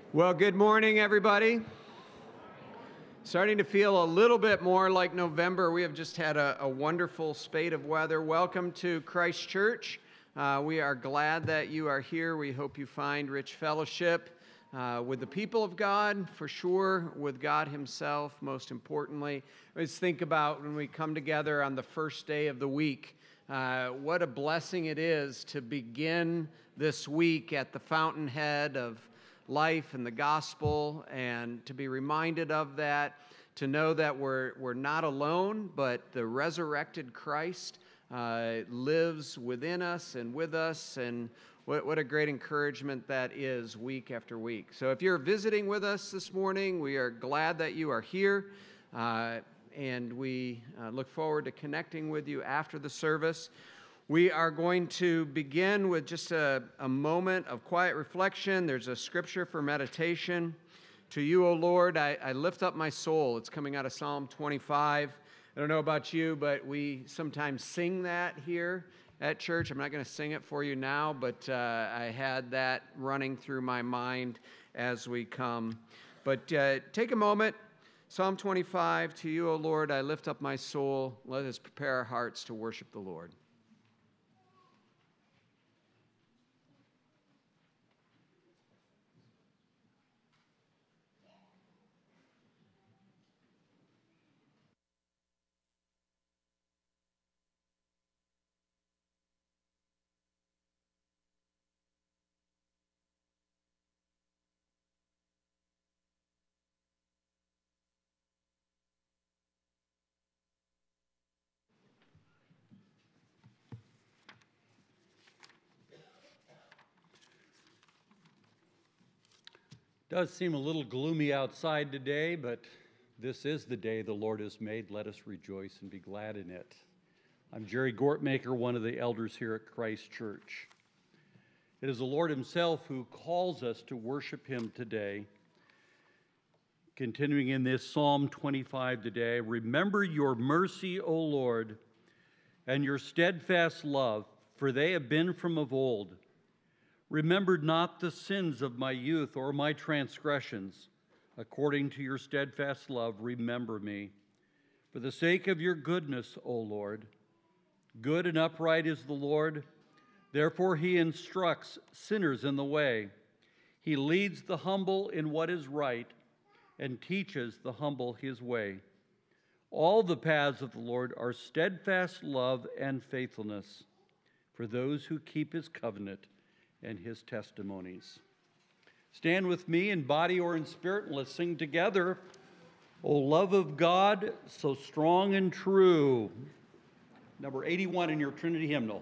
Well, good morning, everybody. Starting to feel a little bit more like November. We have just had a wonderful spate of weather. Welcome to Christ Church. We are glad that you are here. We hope you find rich fellowship with the people of God, for sure, with God Himself, most importantly. Let's think about when we come together on the first day of the week. What a blessing it is to begin this week at the fountainhead of life and the gospel, and to be reminded of that, to know that we're not alone, but the resurrected Christ lives within us and with us, and what a great encouragement that is week after week. So if you're visiting with us this morning, we are glad that you are here, and we look forward to connecting with you after the service. We are going to begin with just a moment of quiet reflection. There's a scripture for meditation. To you, O Lord, I lift up my soul. It's coming out of Psalm 25. I don't know about you, but we sometimes sing that here at church. I'm not going to sing it for you now, but I had that running through my mind as we come. But take a moment. Psalm 25, to you, O Lord, I lift up my soul. Let us prepare our hearts to worship the Lord. Does seem a little gloomy outside today, but this is the day the Lord has made. Let us rejoice and be glad in it. I'm Jerry Gortmaker, one of the elders here at Christ Church. It is the Lord Himself who calls us to worship Him today. Continuing in this Psalm 25 today, remember your mercy, O Lord, and your steadfast love, for they have been from of old. Remember not the sins of my youth or my transgressions. According to your steadfast love, remember me. For the sake of your goodness, O Lord, good and upright is the Lord. Therefore He instructs sinners in the way. He leads the humble in what is right and teaches the humble His way. All the paths of the Lord are steadfast love and faithfulness for those who keep His covenant and His testimonies. Stand with me in body or in spirit, and let's sing together, O love of God, so strong and true. Number 81 in your Trinity hymnal.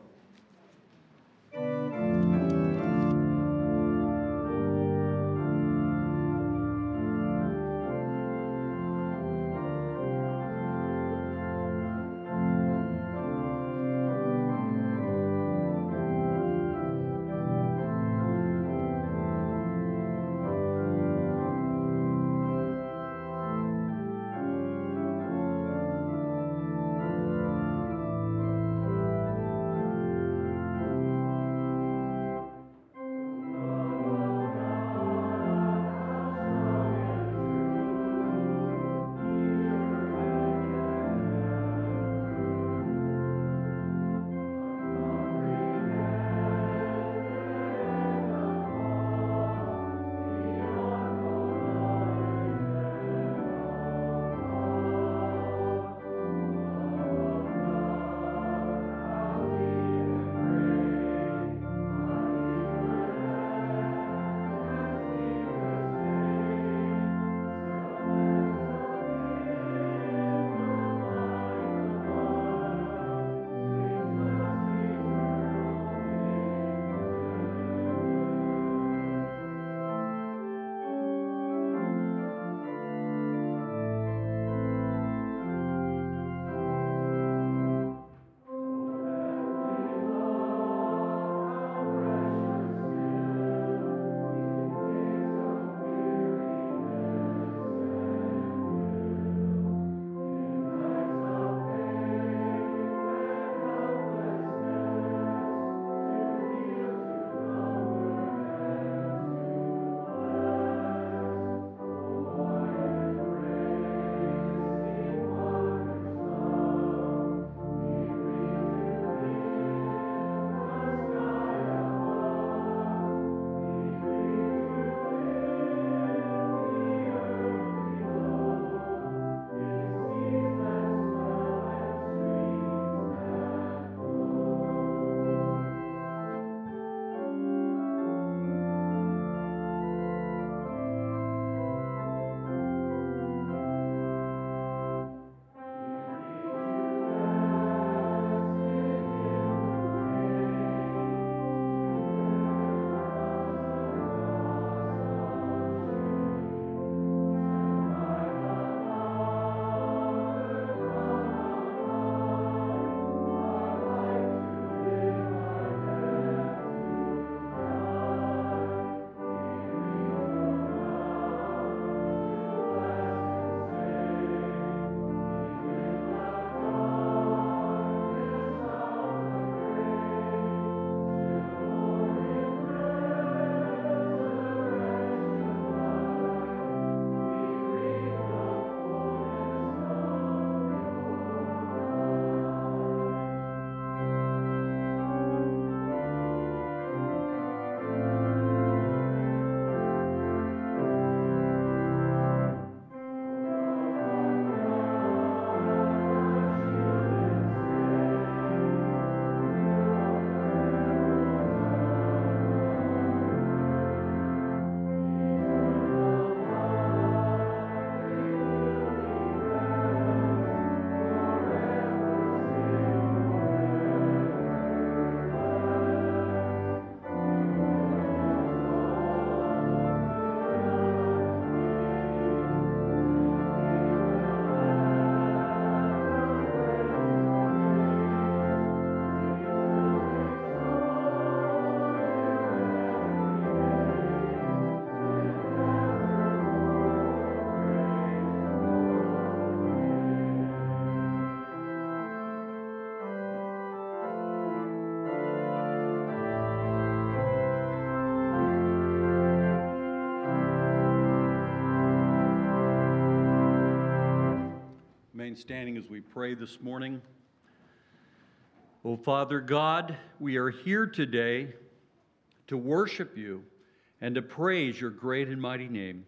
remain standing as we pray this morning. Oh, Father God, we are here today to worship you and to praise your great and mighty name.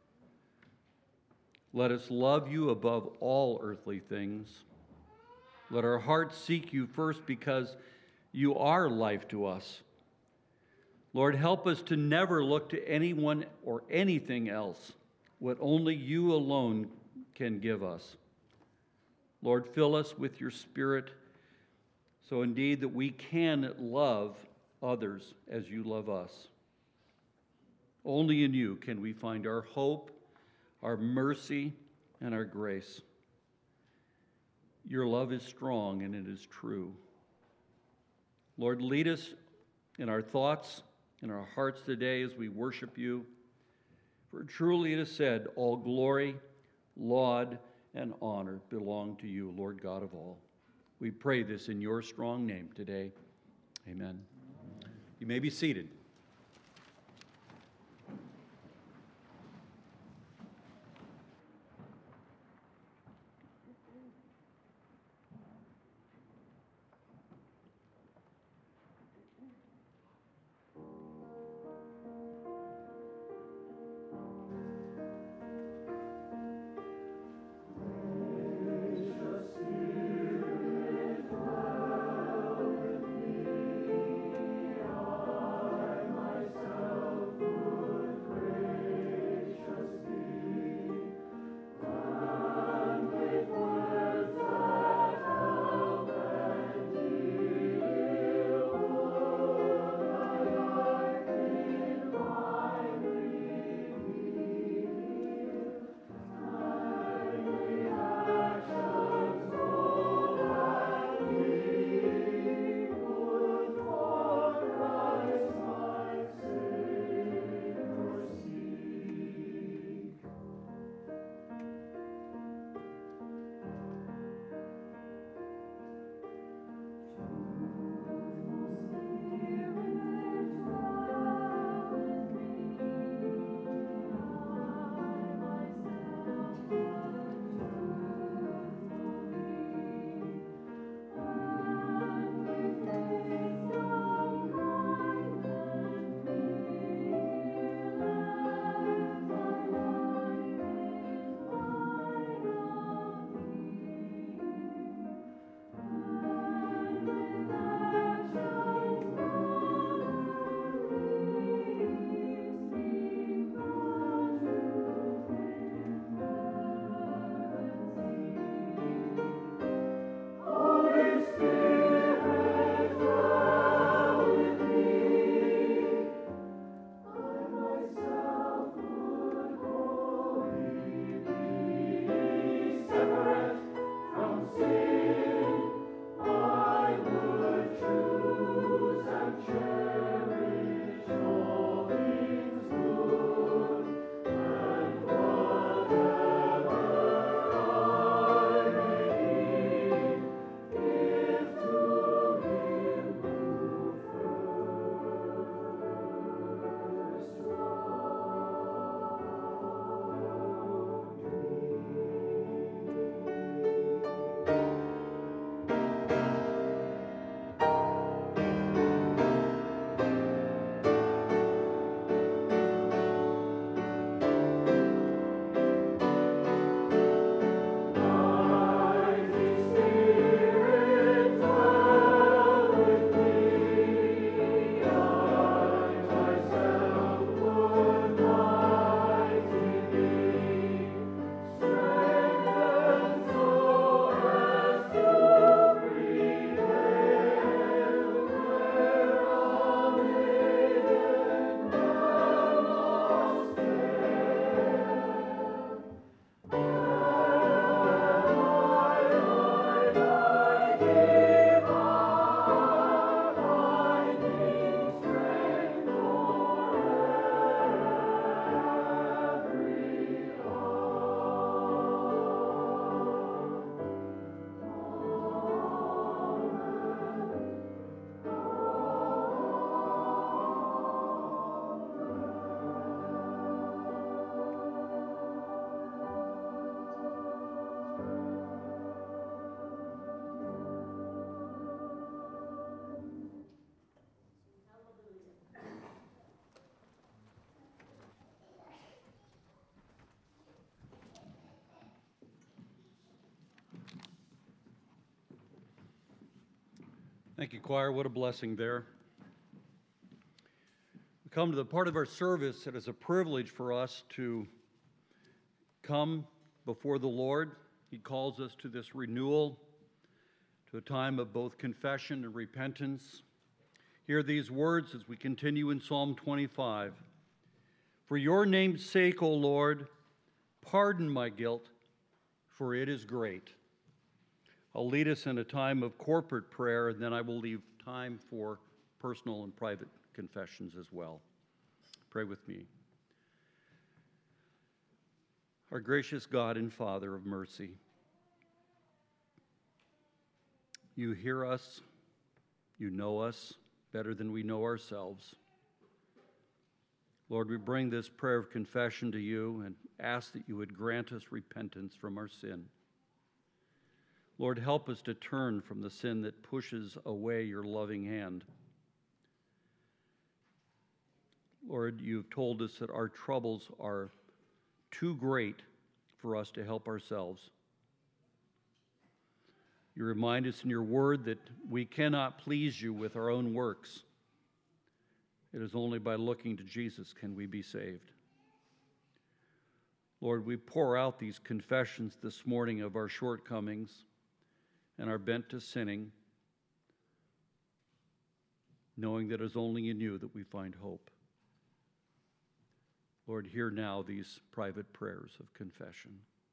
Let us love you above all earthly things. Let our hearts seek you first because you are life to us. Lord, help us to never look to anyone or anything else, what only you alone can give us. Lord, fill us with your Spirit so indeed that we can love others as you love us. Only in you can we find our hope, our mercy, and our grace. Your love is strong and it is true. Lord, lead us in our thoughts, in our hearts today as we worship you. For truly it is said, all glory, laud, and honor belong to you, Lord God of all. We pray this in your strong name today. Amen. You may be seated. Thank you, choir. What a blessing there. We come to the part of our service that is a privilege for us to come before the Lord. He calls us to this renewal, to a time of both confession and repentance. Hear these words as we continue in Psalm 25. For your name's sake, O Lord, pardon my guilt, for it is great. I'll lead us in a time of corporate prayer, and then I will leave time for personal and private confessions as well. Pray with me. Our gracious God and Father of mercy, you hear us, you know us better than we know ourselves. Lord, we bring this prayer of confession to you and ask that you would grant us repentance from our sin. Lord, help us to turn from the sin that pushes away your loving hand. Lord, you've told us that our troubles are too great for us to help ourselves. You remind us in your word that we cannot please you with our own works. It is only by looking to Jesus can we be saved. Lord, we pour out these confessions this morning of our shortcomings and our bent to sinning, knowing that it is only in you that we find hope. Lord, hear now these private prayers of confession.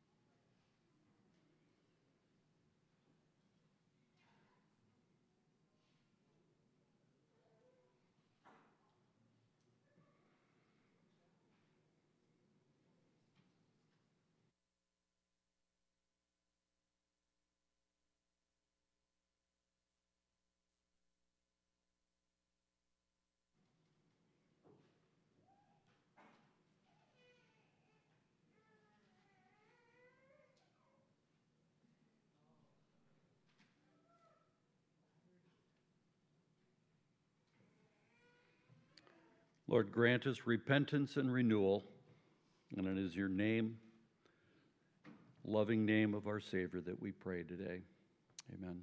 Lord, grant us repentance and renewal, and it is your name, loving name of our Savior, that we pray today. Amen.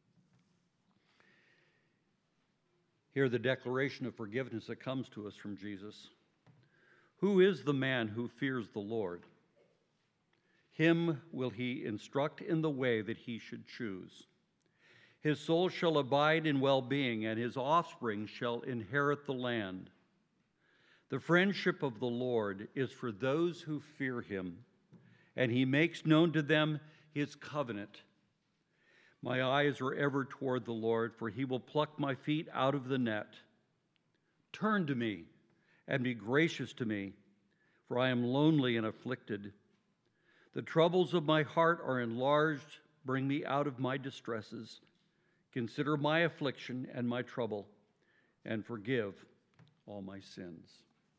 Hear the declaration of forgiveness that comes to us from Jesus. Who is the man who fears the Lord? Him will he instruct in the way that he should choose. His soul shall abide in well-being, and his offspring shall inherit the land. The friendship of the Lord is for those who fear him, and he makes known to them his covenant. My eyes are ever toward the Lord, for he will pluck my feet out of the net. Turn to me and be gracious to me, for I am lonely and afflicted. The troubles of my heart are enlarged. Bring me out of my distresses. Consider my affliction and my trouble, and forgive all my sins.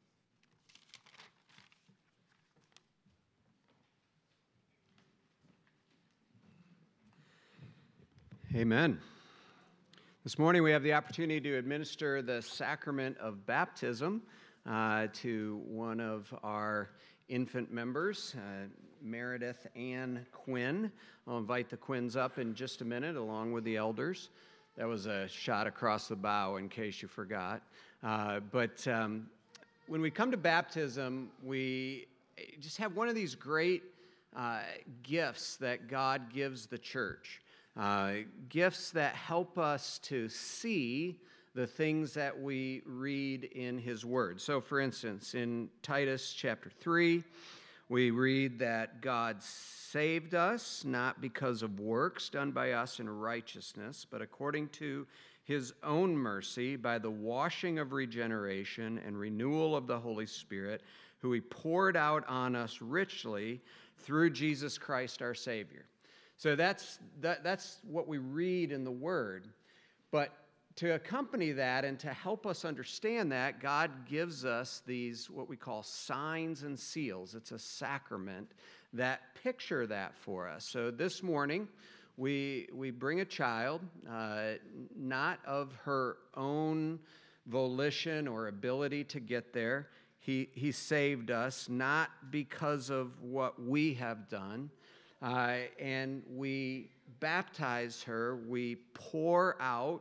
Amen. This morning we have the opportunity to administer the sacrament of baptism to one of our infant members, Meredith Ann Quinn. I'll invite the Quinns up in just a minute along with the elders. That was a shot across the bow in case you forgot. But when we come to baptism, we just have one of these great gifts that God gives the church. Gifts that help us to see the things that we read in his word. So, for instance, in Titus chapter 3, we read that God saved us not because of works done by us in righteousness, but according to his own mercy by the washing of regeneration and renewal of the Holy Spirit, who he poured out on us richly through Jesus Christ our Savior. So that's what we read in the Word. But to accompany that and to help us understand that, God gives us these, what we call signs and seals. It's a sacrament that picture that for us. So this morning, we bring a child, not of her own volition or ability to get there. He saved us not because of what we have done. And we baptize her, we pour out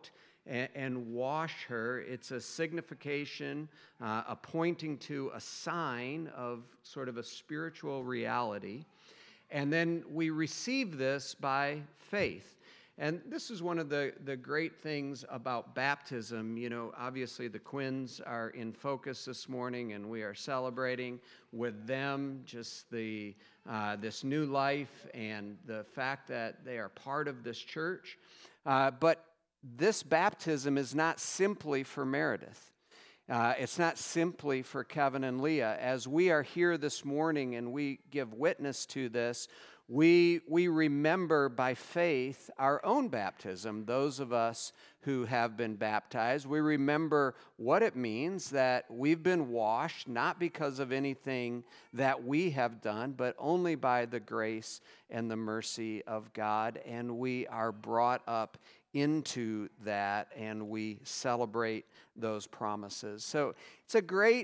and wash her. It's a signification, a pointing to a sign of sort of a spiritual reality. And then we receive this by faith. And this is one of the great things about baptism. You know, obviously the Quinns are in focus this morning, and we are celebrating with them just this new life and the fact that they are part of this church. But this baptism is not simply for Meredith. It's not simply for Kevin and Leah. As we are here this morning and we give witness to this, we remember by faith our own baptism, those of us who have been baptized. We remember what it means that we've been washed, not because of anything that we have done, but only by the grace and the mercy of God. And we are brought up into that, and we celebrate those promises. So it's a great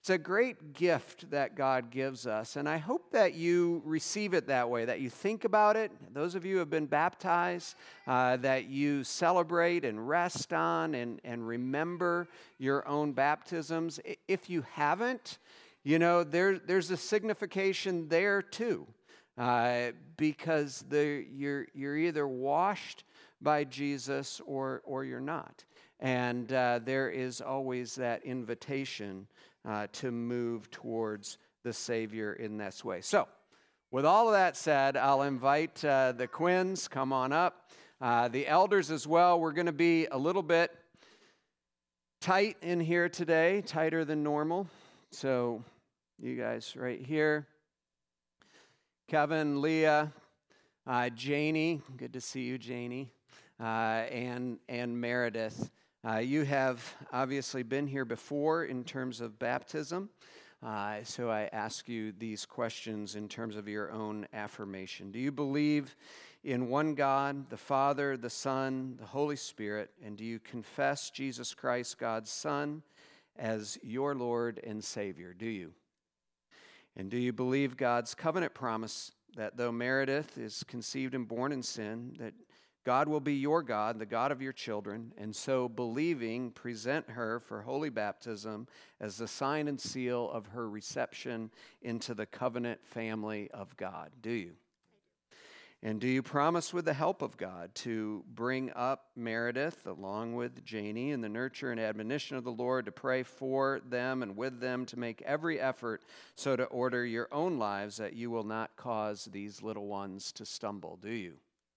gift that God gives us, and I hope that you receive it that way, that you think about it. Those of you who have been baptized, that you celebrate and rest on and remember your own baptisms. If you haven't, you know, there's a signification there too, because you're either washed by Jesus or you're not. And there is always that invitation to move towards the Savior in this way. So, with all of that said, I'll invite the Quinns, come on up. The elders as well. We're going to be a little bit tight in here today, tighter than normal. So, you guys right here. Kevin, Leah, Janie, good to see you, Janie, and Meredith. You have obviously been here before in terms of baptism, so I ask you these questions in terms of your own affirmation. Do you believe in one God, the Father, the Son, the Holy Spirit, and do you confess Jesus Christ, God's Son, as your Lord and Savior? Do you? And do you believe God's covenant promise that though Meredith is conceived and born in sin, that God will be your God, the God of your children, and so believing, present her for holy baptism as the sign and seal of her reception into the covenant family of God? Do you? And do you promise with the help of God to bring up Meredith along with Janie in the nurture and admonition of the Lord, to pray for them and with them, to make every effort so to order your own lives that you will not cause these little ones to stumble? Do you?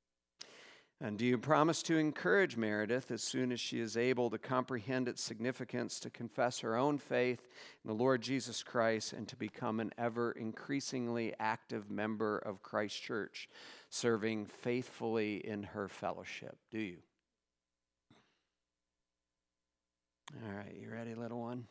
And do you promise to encourage Meredith as soon as she is able to comprehend its significance, to confess her own faith in the Lord Jesus Christ and to become an ever increasingly active member of Christ Church, serving faithfully in her fellowship? Do you? All right, you ready, little one?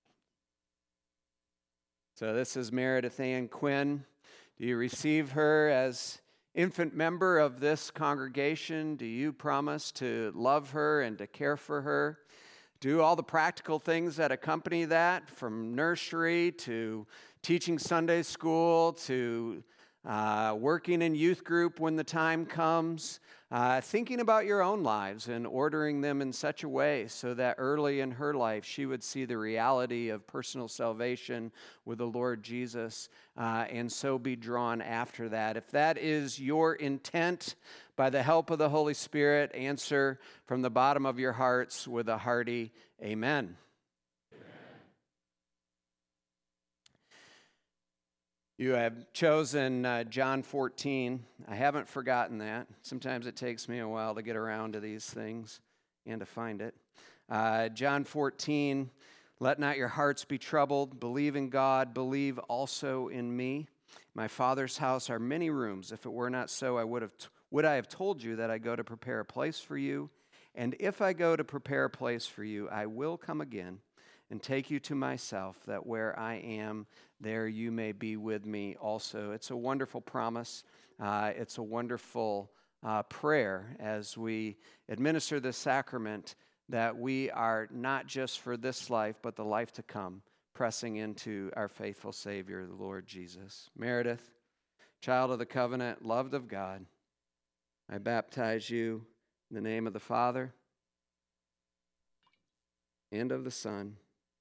So this is Meredith Ann Quinn. Do you receive her as infant member of this congregation? Do you promise to love her and to care for her? Do all the practical things that accompany that, from nursery to teaching Sunday school to working in youth group when the time comes, thinking about your own lives and ordering them in such a way so that early in her life she would see the reality of personal salvation with the Lord Jesus, and so be drawn after that. If that is your intent, by the help of the Holy Spirit, answer from the bottom of your hearts with a hearty amen. You have chosen John 14. I haven't forgotten that. Sometimes it takes me a while to get around to these things and to find it. John 14, let not your hearts be troubled. Believe in God. Believe also in me. My Father's house are many rooms. If it were not so, would I have told you that I go to prepare a place for you? And if I go to prepare a place for you, I will come again and take you to myself, that where I am, there you may be with me also. It's a wonderful promise. It's a wonderful prayer as we administer this sacrament, that we are not just for this life, but the life to come, pressing into our faithful Savior, the Lord Jesus. Meredith, child of the covenant, loved of God, I baptize you in the name of the Father, and of the Son,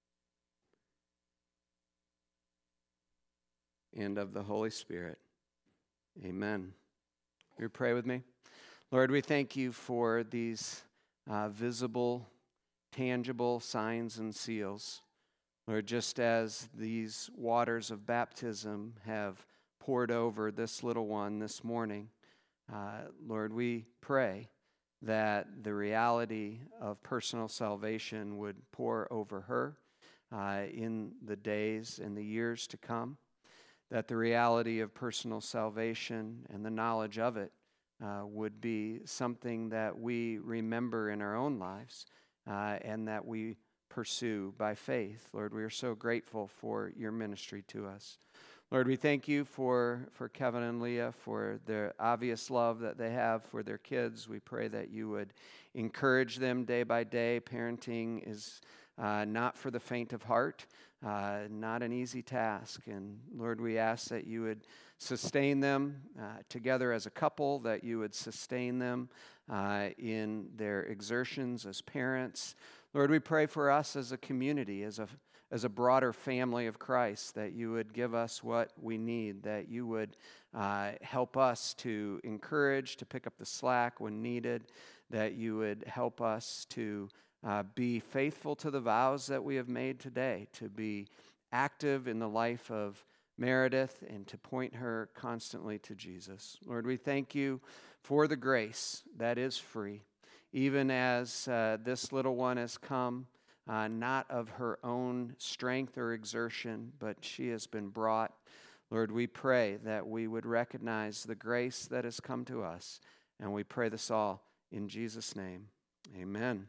and of the Holy Spirit. Amen. Will you pray with me? Lord, we thank you for these visible, tangible signs and seals. Lord, just as these waters of baptism have poured over this little one this morning, Lord, we pray that the reality of personal salvation would pour over her in the days and the years to come, that the reality of personal salvation and the knowledge of it would be something that we remember in our own lives and that we pursue by faith. Lord, we are so grateful for your ministry to us. Lord, we thank you for Kevin and Leah, for their obvious love that they have for their kids. We pray that you would encourage them day by day. Parenting is not for the faint of heart, not an easy task. And Lord, we ask that you would sustain them together as a couple, that you would sustain them in their exertions as parents. Lord, we pray for us as a community, as a broader family of Christ, that you would give us what we need, that you would help us to encourage, to pick up the slack when needed, that you would help us to be faithful to the vows that we have made today, to be active in the life of Meredith and to point her constantly to Jesus. Lord, we thank you for the grace that is free, even as this little one has come, not of her own strength or exertion, but she has been brought. Lord, we pray that we would recognize the grace that has come to us, and we pray this all in Jesus' name. Amen.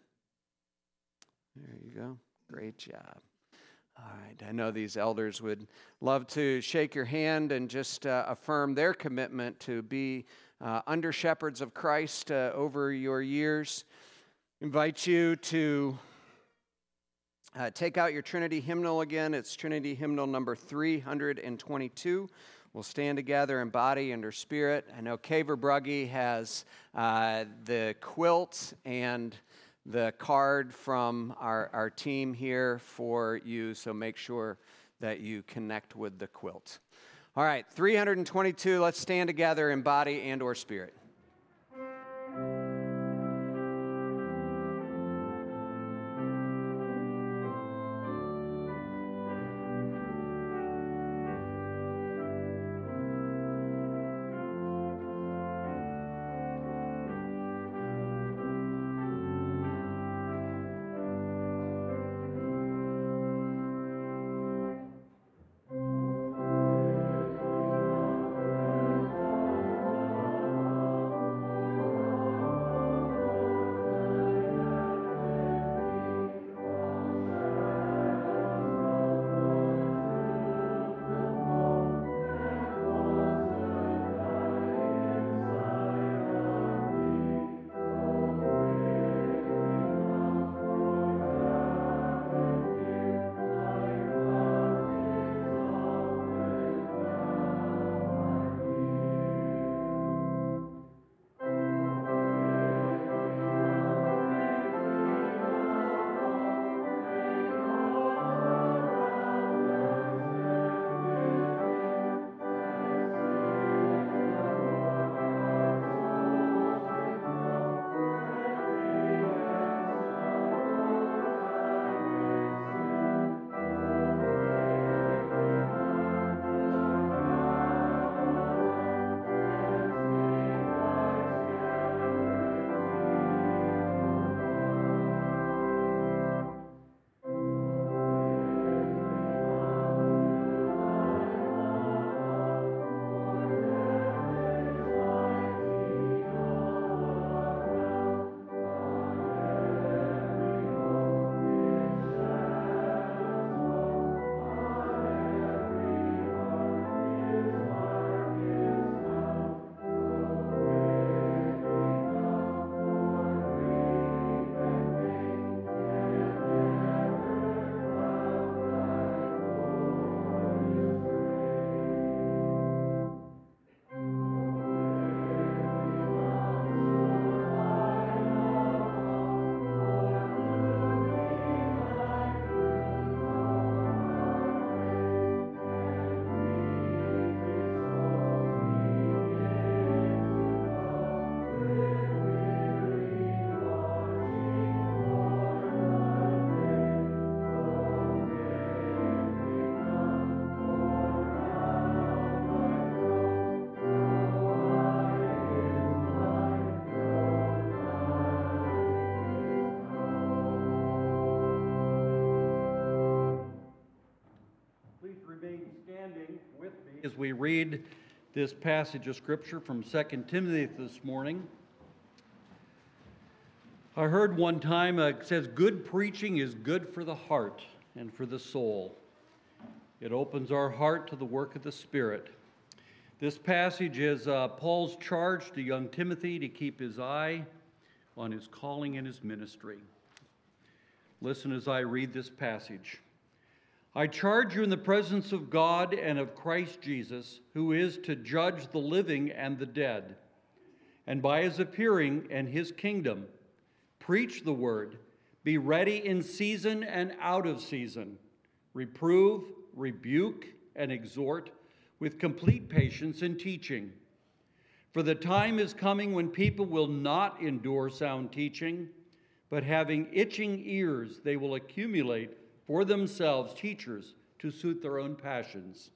There you go. Great job. All right. I know these elders would love to shake your hand and just affirm their commitment to be under shepherds of Christ over your years. Invite you to take out your Trinity hymnal again. It's Trinity hymnal number 322. We'll stand together in body and spirit. I know Kaver Brugge has the quilt and the card from our team here for you, so make sure that you connect with the quilt. All right, 322, let's stand together in body and or spirit. as we read this passage of Scripture from 2 Timothy this morning. I heard one time it says, good preaching is good for the heart and for the soul. It opens our heart to the work of the Spirit. This passage is Paul's charge to young Timothy to keep his eye on his calling and his ministry. Listen as I read this passage. I charge you in the presence of God and of Christ Jesus, who is to judge the living and the dead, and by his appearing and his kingdom, preach the word, be ready in season and out of season, reprove, rebuke, and exhort with complete patience and teaching. For the time is coming when people will not endure sound teaching, but having itching ears, they will accumulate for themselves teachers to suit their own passions,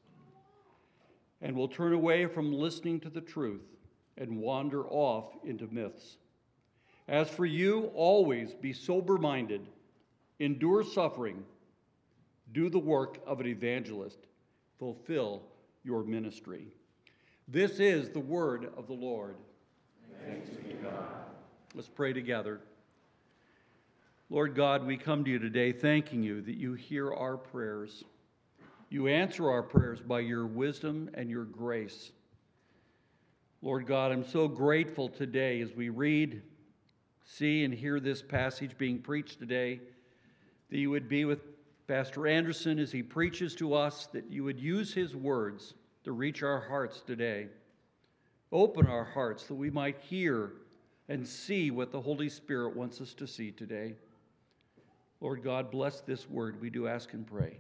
and will turn away from listening to the truth and wander off into myths. As for you, always be sober-minded, endure suffering, do the work of an evangelist, fulfill your ministry. This is the word of the Lord. Thanks be to God. Let's pray together. Lord God, we come to you today thanking you that you hear our prayers. You answer our prayers by your wisdom and your grace. Lord God, I'm so grateful today as we read, see, and hear this passage being preached today, that you would be with Pastor Anderson as he preaches to us, that you would use his words to reach our hearts today. Open our hearts that we might hear and see what the Holy Spirit wants us to see today. Lord God, bless this word, we do ask and pray.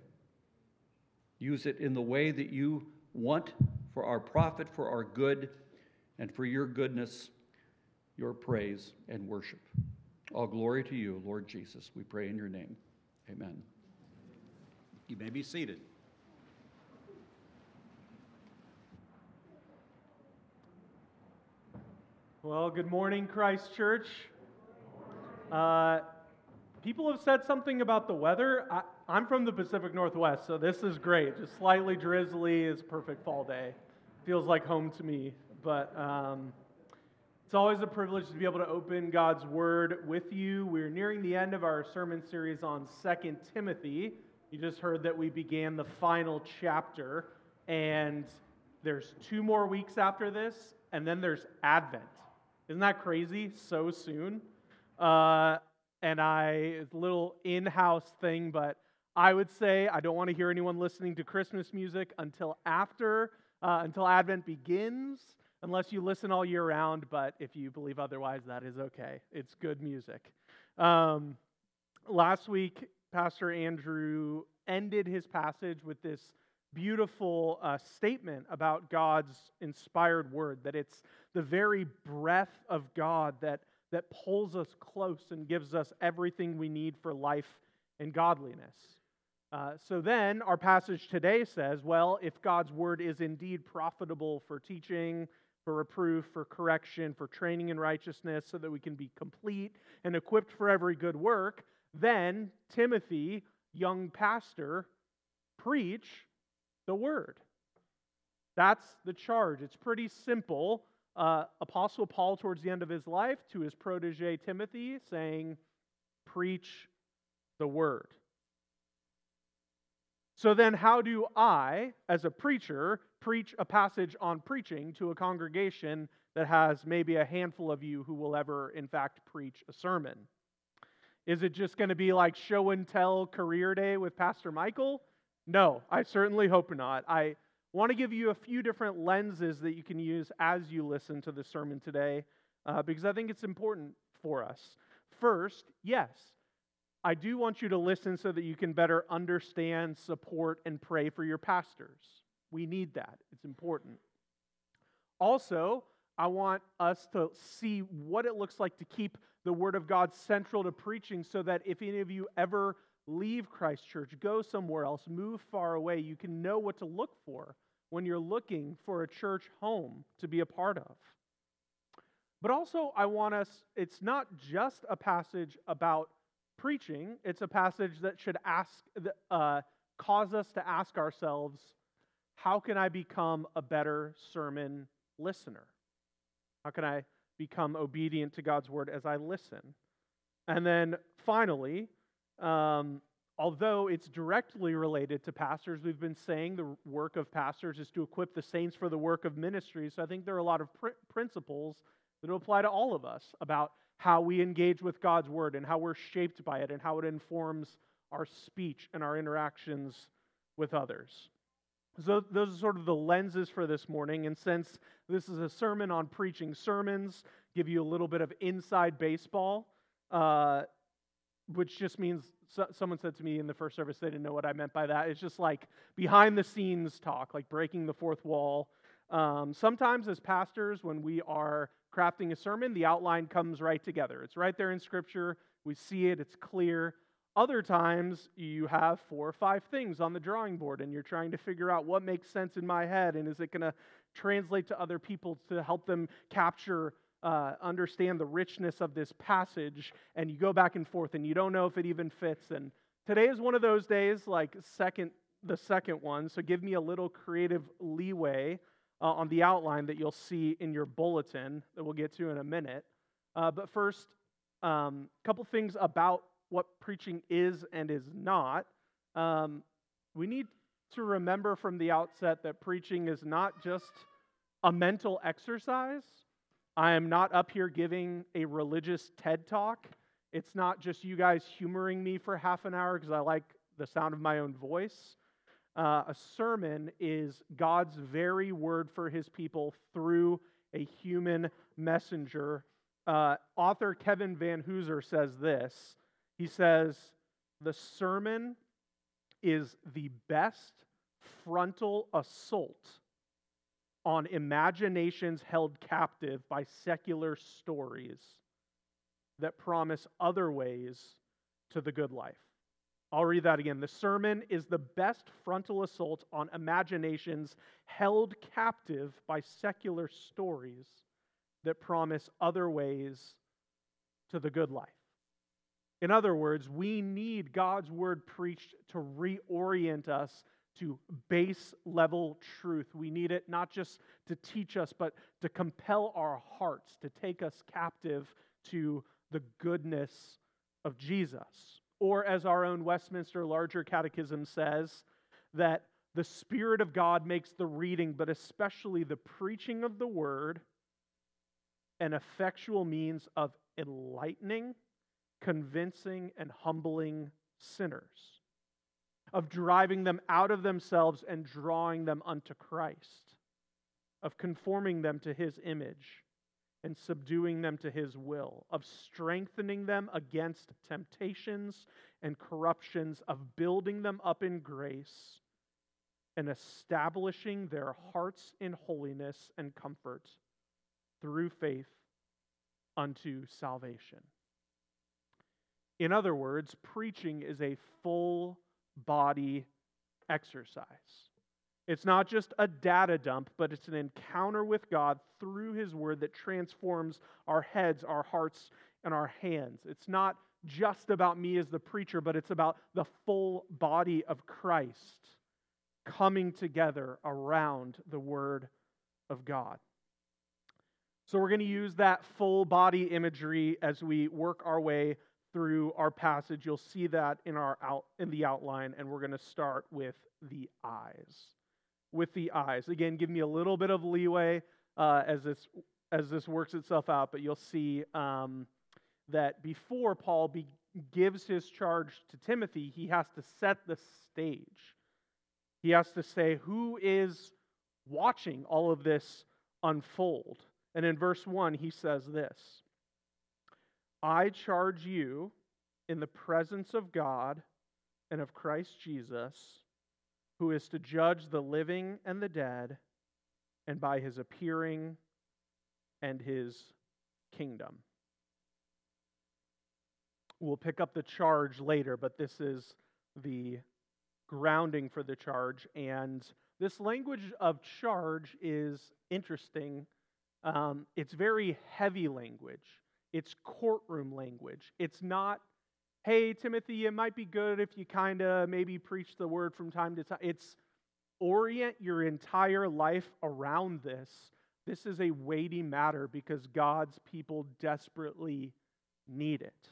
Use it in the way that you want for our profit, for our good, and for your goodness, your praise and worship. All glory to you, Lord Jesus. We pray in your name. Amen. You may be seated. Well, good morning, Christ Church. People have said something about the weather. I'm from the Pacific Northwest, so this is great. Just slightly drizzly is a perfect fall day. Feels like home to me. But it's always a privilege to be able to open God's Word with you. We're nearing the end of our sermon series on 2 Timothy. You just heard that we began the final chapter, and there's 2 more weeks after this, and then there's Advent. Isn't that crazy? So soon. It's a little in-house thing, but I would say I don't want to hear anyone listening to Christmas music until Advent begins, unless you listen all year round, but if you believe otherwise, that is okay. It's good music. Last week, Pastor Andrew ended his passage with this beautiful statement about God's inspired word, that it's the very breath of God that pulls us close and gives us everything we need for life and godliness. So then our passage today says, well, if God's word is indeed profitable for teaching, for reproof, for correction, for training in righteousness, so that we can be complete and equipped for every good work, then Timothy, young pastor, preach the word. That's the charge. It's pretty simple. Apostle Paul, towards the end of his life, to his protege Timothy, saying, preach the word. So then how do I, as a preacher, preach a passage on preaching to a congregation that has maybe a handful of you who will ever, in fact, preach a sermon? Is it just going to be like show and tell career day with Pastor Michael? No, I certainly hope not. I want to give you a few different lenses that you can use as you listen to the sermon today, because I think it's important for us. First, yes, I do want you to listen so that you can better understand, support, and pray for your pastors. We need that. It's important. Also, I want us to see what it looks like to keep the Word of God central to preaching, so that if any of you ever leave Christ Church, go somewhere else, move far away, you can know what to look for when you're looking for a church home to be a part of. But also, I want us, it's not just a passage about preaching, it's a passage that should cause us to ask ourselves, how can I become a better sermon listener? How can I become obedient to God's word as I listen? And then finally, although it's directly related to pastors, we've been saying the work of pastors is to equip the saints for the work of ministry. So I think there are a lot of principles that apply to all of us about how we engage with God's word and how we're shaped by it and how it informs our speech and our interactions with others. So those are sort of the lenses for this morning. And since this is a sermon on preaching sermons, give you a little bit of inside baseball, which just means someone said to me in the first service they didn't know what I meant by that. It's just like behind the scenes talk, like breaking the fourth wall. Sometimes as pastors, when we are crafting a sermon, the outline comes right together. It's right there in Scripture. We see it. It's clear. Other times, you have 4 or 5 things on the drawing board, and you're trying to figure out what makes sense in my head, and is it going to translate to other people to help them capture, understand the richness of this passage, and you go back and forth, and you don't know if it even fits. And today is one of those days, like the second one, so give me a little creative leeway on the outline that you'll see in your bulletin that we'll get to in a minute. But first, a couple things about what preaching is and is not. We need to remember from the outset that preaching is not just a mental exercise. I am not up here giving a religious TED Talk. It's not just you guys humoring me for half an hour because I like the sound of my own voice. A sermon is God's very word for His people through a human messenger. Author Kevin Van Hooser says this. He says, the sermon is the best frontal assault on imaginations held captive by secular stories that promise other ways to the good life. I'll read that again. The sermon is the best frontal assault on imaginations held captive by secular stories that promise other ways to the good life. In other words, we need God's word preached to reorient us to base level truth. We need it not just to teach us, but to compel our hearts, to take us captive to the goodness of Jesus. Or as our own Westminster Larger Catechism says, that the Spirit of God makes the reading, but especially the preaching of the word, an effectual means of enlightening, convincing, and humbling sinners, of driving them out of themselves and drawing them unto Christ, of conforming them to His image and subduing them to His will, of strengthening them against temptations and corruptions, of building them up in grace and establishing their hearts in holiness and comfort through faith unto salvation. In other words, preaching is a full body exercise. It's not just a data dump, but it's an encounter with God through His Word that transforms our heads, our hearts, and our hands. It's not just about me as the preacher, but it's about the full body of Christ coming together around the Word of God. So we're going to use that full body imagery as we work our way through our passage. You'll see that in the outline, and we're going to start with the eyes. With the eyes. Again, give me a little bit of leeway as this works itself out, but you'll see that before Paul gives his charge to Timothy, he has to set the stage. He has to say who is watching all of this unfold. And in verse 1, he says this, I charge you in the presence of God and of Christ Jesus, who is to judge the living and the dead, and by His appearing and His kingdom. We'll pick up the charge later, but this is the grounding for the charge. And this language of charge is interesting. It's very heavy language. It's courtroom language. It's not, hey, Timothy, it might be good if you kind of maybe preach the word from time to time. orient your entire life around this, this is a weighty matter because God's people desperately need it.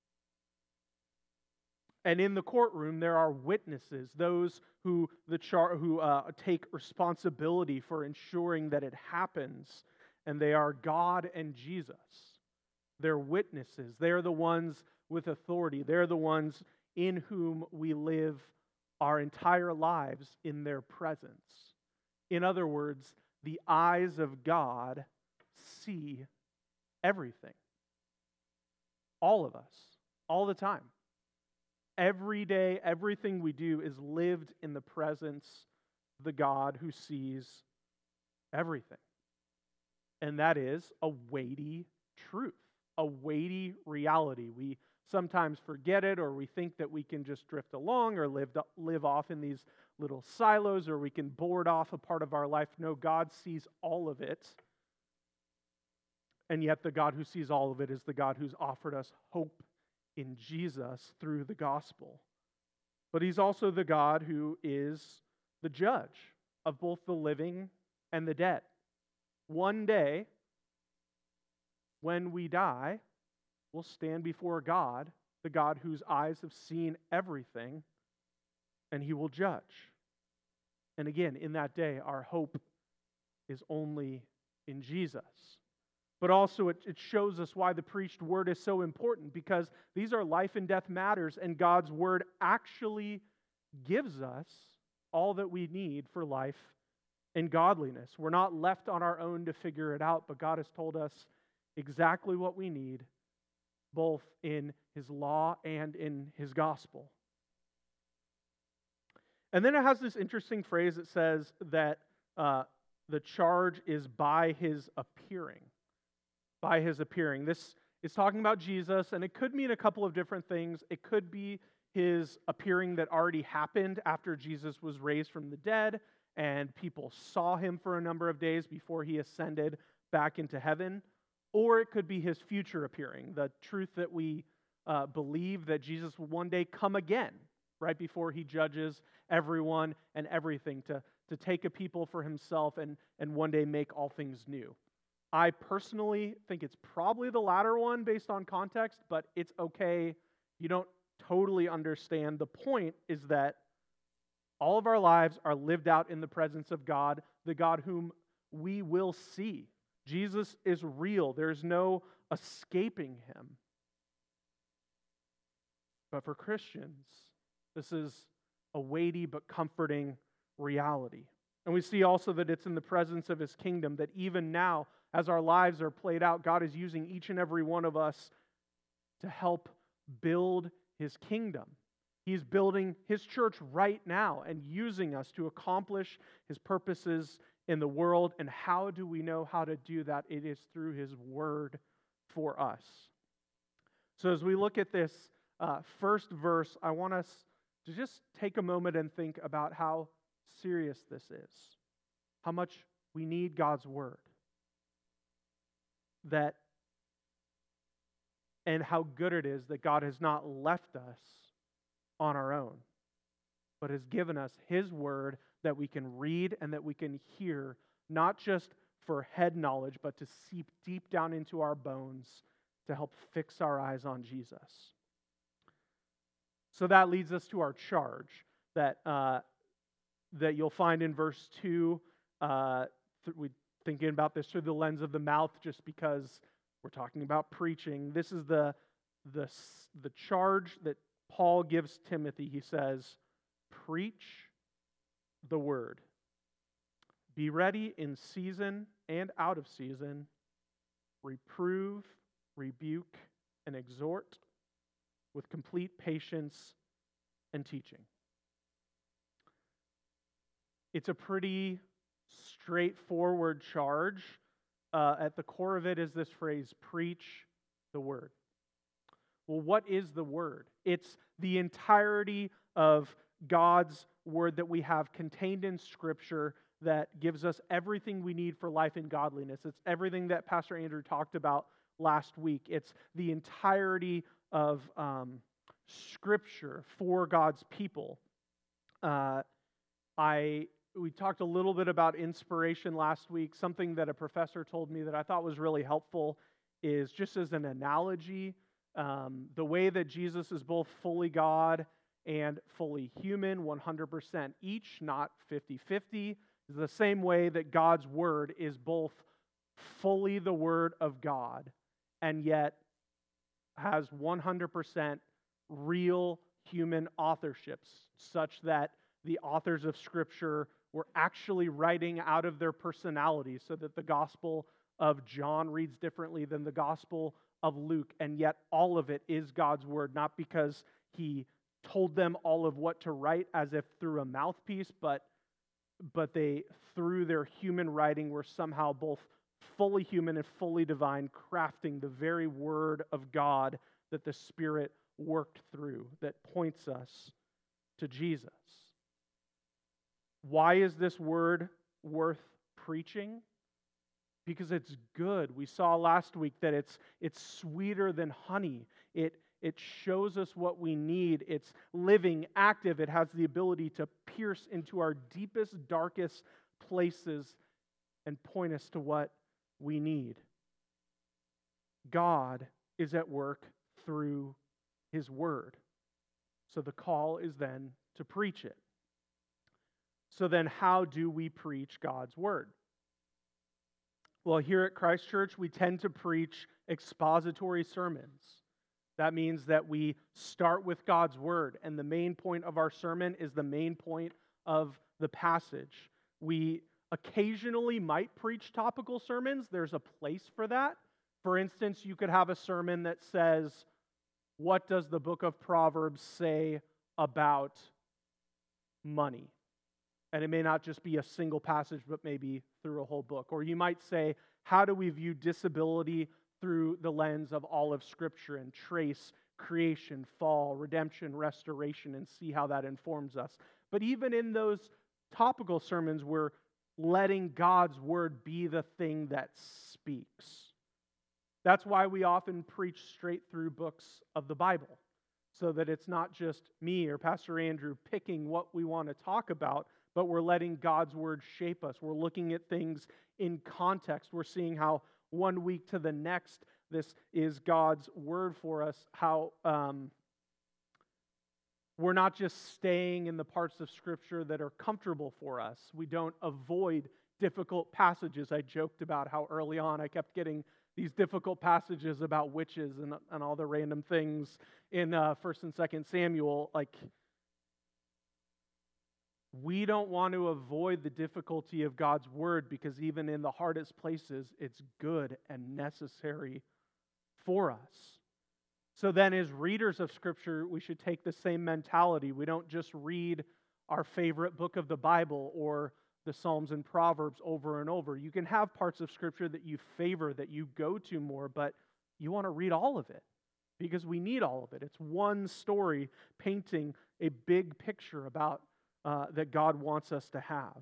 And in the courtroom, there are witnesses, those who take responsibility for ensuring that it happens, and they are God and Jesus. They're witnesses. They're the ones with authority. They're the ones in whom we live our entire lives in their presence. In other words, the eyes of God see everything. All of us, all the time. Every day, everything we do is lived in the presence of the God who sees everything. And that is a weighty truth, a weighty reality. We sometimes forget it, or we think that we can just drift along or live off in these little silos, or we can board off a part of our life. No, God sees all of it. And yet the God who sees all of it is the God who's offered us hope in Jesus through the gospel. But He's also the God who is the judge of both the living and the dead. One day, when we die, we'll stand before God, the God whose eyes have seen everything, and He will judge. And again, in that day, our hope is only in Jesus. But also it shows us why the preached word is so important, because these are life and death matters, and God's word actually gives us all that we need for life and godliness. We're not left on our own to figure it out, but God has told us exactly what we need, both in His law and in His gospel. And then it has this interesting phrase that says that the charge is by His appearing. By His appearing. This is talking about Jesus, and it could mean a couple of different things. It could be His appearing that already happened after Jesus was raised from the dead, and people saw Him for a number of days before He ascended back into heaven. Or it could be His future appearing, the truth that we believe that Jesus will one day come again, right before He judges everyone and everything, to take a people for Himself and one day make all things new. I personally think it's probably the latter one based on context, but it's okay. You don't totally understand. The point is that all of our lives are lived out in the presence of God, the God whom we will see. Jesus is real. There's no escaping Him. But for Christians, this is a weighty but comforting reality. And we see also that it's in the presence of His kingdom, that even now, as our lives are played out, God is using each and every one of us to help build His kingdom. He's building His church right now and using us to accomplish His purposes in the world. And how do we know how to do that? It is through His word for us. So as we look at this first verse, I want us to just take a moment and think about how serious this is, how much we need God's word, and how good it is that God has not left us on our own, but has given us His word that we can read and that we can hear, not just for head knowledge, but to seep deep down into our bones to help fix our eyes on Jesus. So that leads us to our charge that you'll find in verse 2. We're thinking about this through the lens of the mouth just because we're talking about preaching. This is the charge that Paul gives Timothy. He says, preach the word. Be ready in season and out of season. Reprove, rebuke, and exhort with complete patience and teaching. It's a pretty straightforward charge. At the core of it is this phrase, preach the word. Well, what is the word? It's the entirety of God's word that we have contained in Scripture that gives us everything we need for life and godliness. It's everything that Pastor Andrew talked about last week. It's the entirety of Scripture for God's people. I we talked a little bit about inspiration last week. Something that a professor told me that I thought was really helpful is just as an analogy, the way that Jesus is both fully God and fully human, 100% each, not 50-50, is the same way that God's Word is both fully the Word of God and yet has 100% real human authorships, such that the authors of Scripture were actually writing out of their personality, so that the Gospel of John reads differently than the Gospel of Luke, and yet all of it is God's Word, not because He told them all of what to write as if through a mouthpiece, but they, through their human writing, were somehow both fully human and fully divine, crafting the very Word of God that the Spirit worked through, that points us to Jesus. Why is this word worth preaching? Because it's good. We saw last week that it's sweeter than honey. It shows us what we need. It's living, active. It has the ability to pierce into our deepest, darkest places and point us to what we need. God is at work through His Word. So the call is then to preach it. So then how do we preach God's Word? Well, here at Christ Church, we tend to preach expository sermons. That means that we start with God's Word, and the main point of our sermon is the main point of the passage. We occasionally might preach topical sermons. There's a place for that. For instance, you could have a sermon that says, what does the book of Proverbs say about money? And it may not just be a single passage, but maybe through a whole book. Or you might say, how do we view disability through the lens of all of Scripture, and trace creation, fall, redemption, restoration, and see how that informs us? But even in those topical sermons, we're letting God's Word be the thing that speaks. That's why we often preach straight through books of the Bible, so that it's not just me or Pastor Andrew picking what we want to talk about, but we're letting God's Word shape us. We're looking at things in context. We're seeing how 1 week to the next, this is God's Word for us, how we're not just staying in the parts of Scripture that are comfortable for us. We don't avoid difficult passages. I joked about how early on I kept getting these difficult passages about witches and all the random things in 1st and 2nd Samuel. Like, we don't want to avoid the difficulty of God's Word, because even in the hardest places, it's good and necessary for us. So then, as readers of Scripture, we should take the same mentality. We don't just read our favorite book of the Bible or the Psalms and Proverbs over and over. You can have parts of Scripture that you favor, that you go to more, but you want to read all of it, because we need all of it. It's one story painting a big picture about that God wants us to have.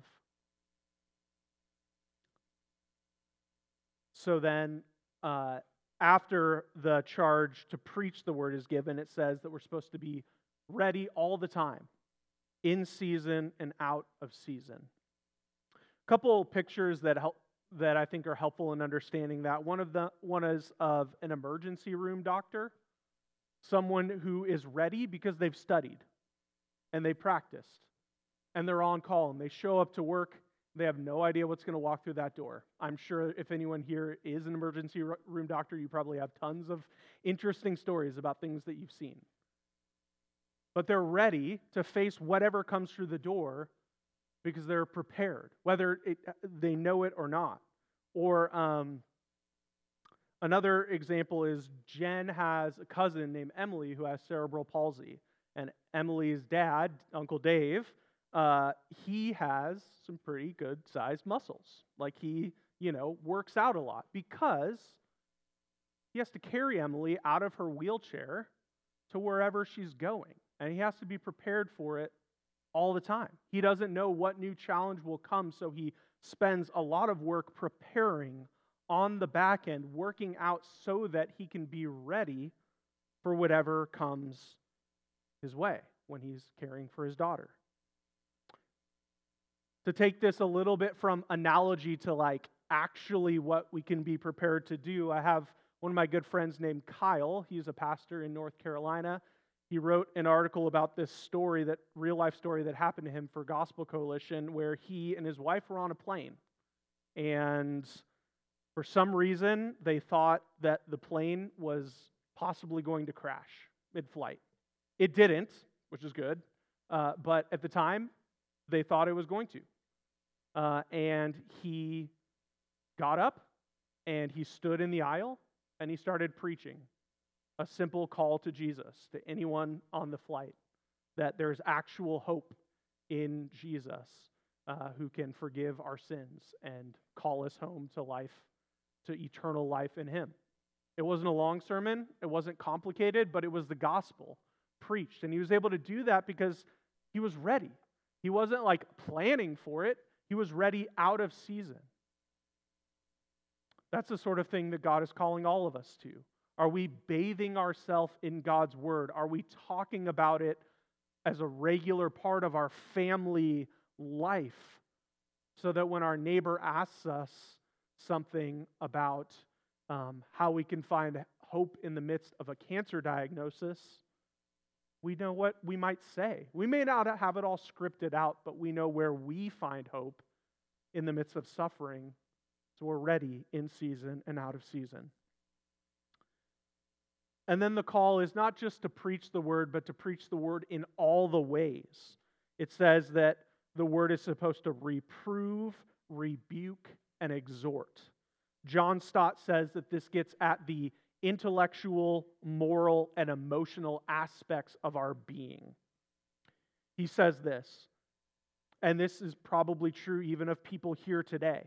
So then, after the charge to preach the Word is given, it says that we're supposed to be ready all the time, in season and out of season. A couple pictures that I think are helpful in understanding that. One is of an emergency room doctor, someone who is ready because they've studied and they practiced. And they're on call, and they show up to work. They have no idea what's going to walk through that door. I'm sure if anyone here is an emergency room doctor, you probably have tons of interesting stories about things that you've seen. But they're ready to face whatever comes through the door because they're prepared, whether they know it or not. Or another example is Jen has a cousin named Emily who has cerebral palsy. And Emily's dad, Uncle Dave, he has some pretty good sized muscles. Like he, works out a lot because he has to carry Emily out of her wheelchair to wherever she's going. And he has to be prepared for it all the time. He doesn't know what new challenge will come, so he spends a lot of work preparing on the back end, working out so that he can be ready for whatever comes his way when he's caring for his daughter. To take this a little bit from analogy to like actually what we can be prepared to do, I have one of my good friends named Kyle. He's a pastor in North Carolina. He wrote an article about this story, that real life story that happened to him for Gospel Coalition, where he and his wife were on a plane. And for some reason, they thought that the plane was possibly going to crash mid-flight. It didn't, which is good. But at the time, they thought it was going to. And he got up and he stood in the aisle and he started preaching a simple call to Jesus, to anyone on the flight, that there's actual hope in Jesus who can forgive our sins and call us home to life, to eternal life in Him. It wasn't a long sermon, it wasn't complicated, but it was the gospel preached. And he was able to do that because he was ready. He wasn't like planning for it, he was ready out of season. That's the sort of thing that God is calling all of us to. Are we bathing ourselves in God's Word? Are we talking about it as a regular part of our family life so that when our neighbor asks us something about how we can find hope in the midst of a cancer diagnosis, we know what we might say. We may not have it all scripted out, but we know where we find hope in the midst of suffering, so we're ready in season and out of season. And then the call is not just to preach the word, but to preach the word in all the ways. It says that the word is supposed to reprove, rebuke, and exhort. John Stott says that this gets at the intellectual, moral, and emotional aspects of our being. He says this, and this is probably true even of people here today,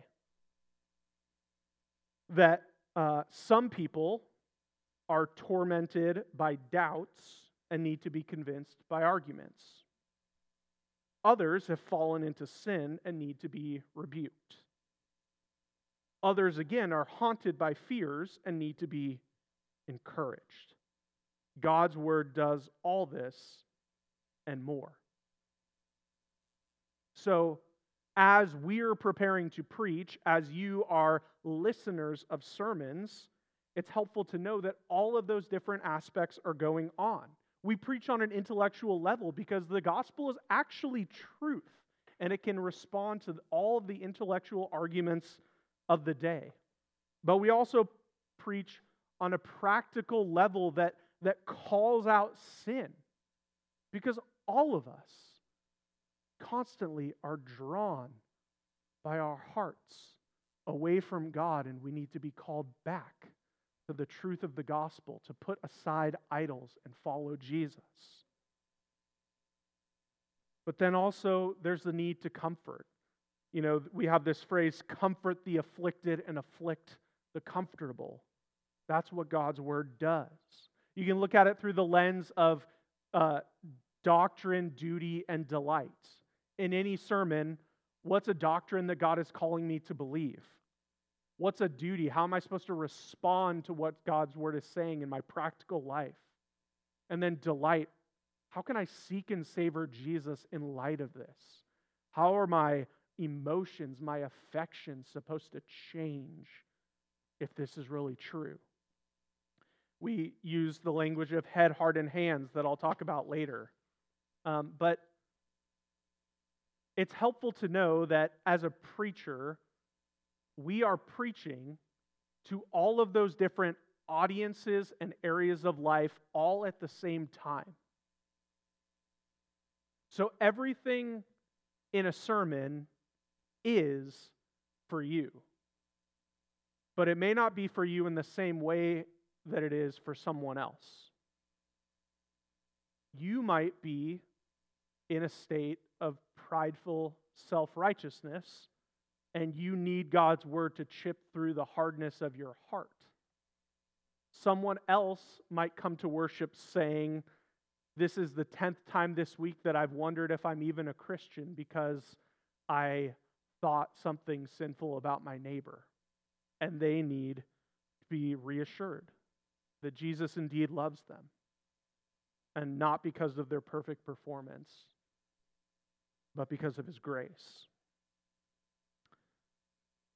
that some people are tormented by doubts and need to be convinced by arguments. Others have fallen into sin and need to be rebuked. Others, again, are haunted by fears and need to be encouraged. God's word does all this and more. So, as we're preparing to preach, as you are listeners of sermons, it's helpful to know that all of those different aspects are going on. We preach on an intellectual level because the gospel is actually truth, and it can respond to all of the intellectual arguments of the day. But we also preach on a practical level that calls out sin, because all of us constantly are drawn by our hearts away from God, and we need to be called back to the truth of the gospel, to put aside idols and follow Jesus. But then also there's the need to comfort. You know, we have this phrase, comfort the afflicted and afflict the comfortable. That's what God's word does. You can look at it through the lens of doctrine, duty, and delight. In any sermon, what's a doctrine that God is calling me to believe? What's a duty? How am I supposed to respond to what God's word is saying in my practical life? And then delight. How can I seek and savor Jesus in light of this? How are my emotions, my affections supposed to change if this is really true? We use the language of head, heart, and hands that I'll talk about later. But it's helpful to know that as a preacher, we are preaching to all of those different audiences and areas of life all at the same time. So everything in a sermon is for you. But it may not be for you in the same way that it is for someone else. You might be in a state of prideful self-righteousness, and you need God's word to chip through the hardness of your heart. Someone else might come to worship saying, this is the 10th time this week that I've wondered if I'm even a Christian because I thought something sinful about my neighbor. And they need to be reassured that Jesus indeed loves them, and not because of their perfect performance, but because of His grace.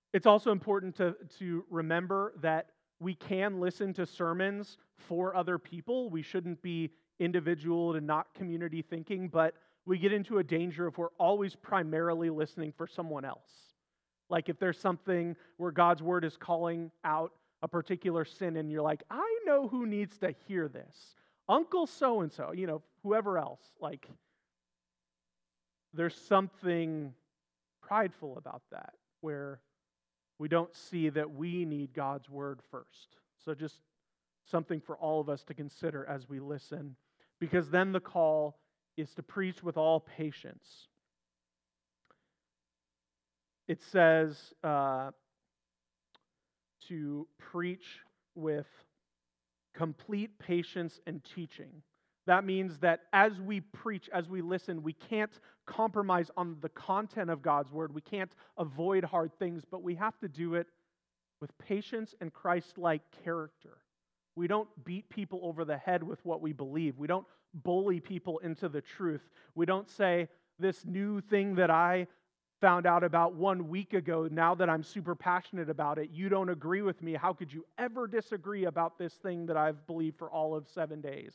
It's also important to remember that we can listen to sermons for other people. We shouldn't be individual and not community thinking, but we get into a danger if we're always primarily listening for someone else. Like if there's something where God's word is calling out a particular sin and you're like, I know who needs to hear this. Uncle so-and-so, whoever else. Like, there's something prideful about that where we don't see that we need God's word first. So just something for all of us to consider as we listen, because then the call is to preach with all patience. It says to preach with complete patience and teaching. That means that as we preach, as we listen, we can't compromise on the content of God's word. We can't avoid hard things, but we have to do it with patience and Christ-like character. We don't beat people over the head with what we believe. We don't bully people into the truth. We don't say, this new thing that I found out about 1 week ago, now that I'm super passionate about it, you don't agree with me. How could you ever disagree about this thing that I've believed for all of 7 days?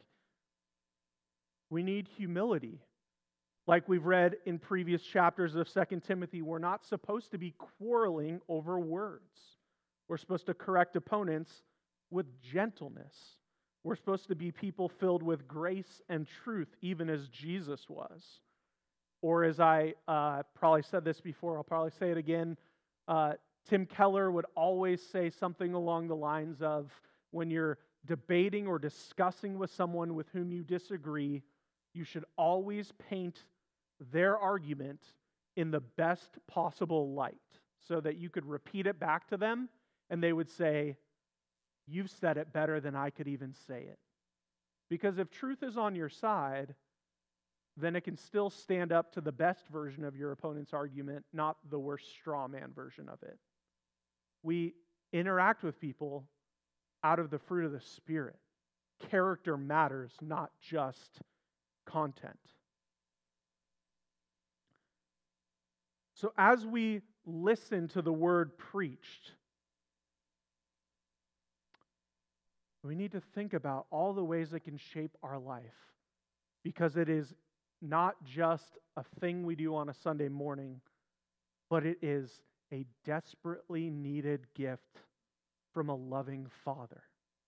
We need humility. Like we've read in previous chapters of 2 Timothy, we're not supposed to be quarreling over words. We're supposed to correct opponents with gentleness. We're supposed to be people filled with grace and truth, even as Jesus was. Or as I probably said this before, I'll probably say it again, Tim Keller would always say something along the lines of, when you're debating or discussing with someone with whom you disagree, you should always paint their argument in the best possible light so that you could repeat it back to them and they would say, you've said it better than I could even say it. Because if truth is on your side, then it can still stand up to the best version of your opponent's argument, not the worst straw man version of it. We interact with people out of the fruit of the Spirit. Character matters, not just content. So as we listen to the word preached, we need to think about all the ways it can shape our life, because it is not just a thing we do on a Sunday morning, but it is a desperately needed gift from a loving Father.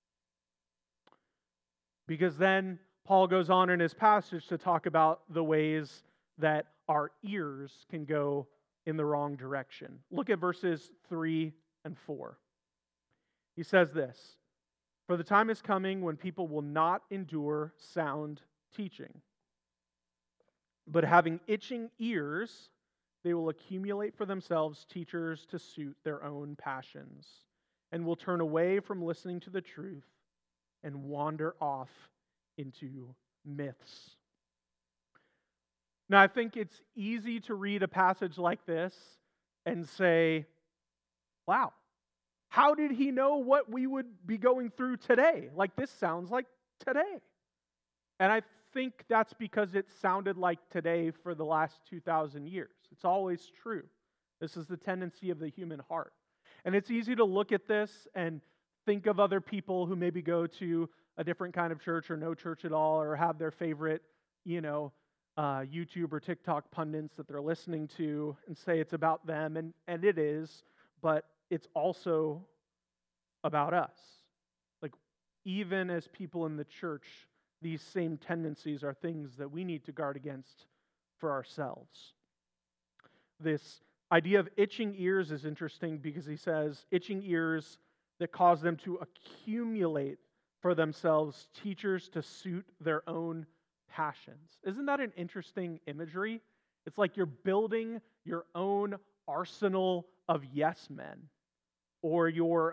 Because then Paul goes on in his passage to talk about the ways that our ears can go in the wrong direction. Look at verses 3 and 4. He says this, "For the time is coming when people will not endure sound teaching, but having itching ears, they will accumulate for themselves teachers to suit their own passions, and will turn away from listening to the truth and wander off into myths." Now, I think it's easy to read a passage like this and say, wow, how did he know what we would be going through today? Like, this sounds like today. And I think that's because it sounded like today for the last 2,000 years. It's always true. This is the tendency of the human heart. And it's easy to look at this and think of other people who maybe go to a different kind of church or no church at all, or have their favorite, YouTube or TikTok pundits that they're listening to and say it's about them. And it is, but it's also about us. Like, even as people in the church, these same tendencies are things that we need to guard against for ourselves. This idea of itching ears is interesting because he says itching ears that cause them to accumulate for themselves teachers to suit their own passions. Isn't that an interesting imagery? It's like you're building your own arsenal of yes men, or you're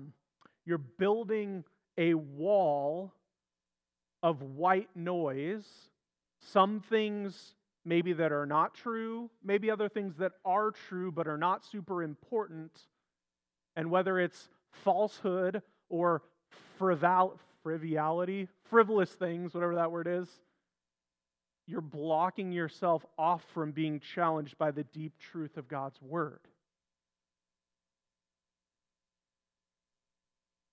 building a wall of white noise, some things maybe that are not true, maybe other things that are true but are not super important, and whether it's falsehood or frivolity, frivolous things, whatever that word is, you're blocking yourself off from being challenged by the deep truth of God's Word.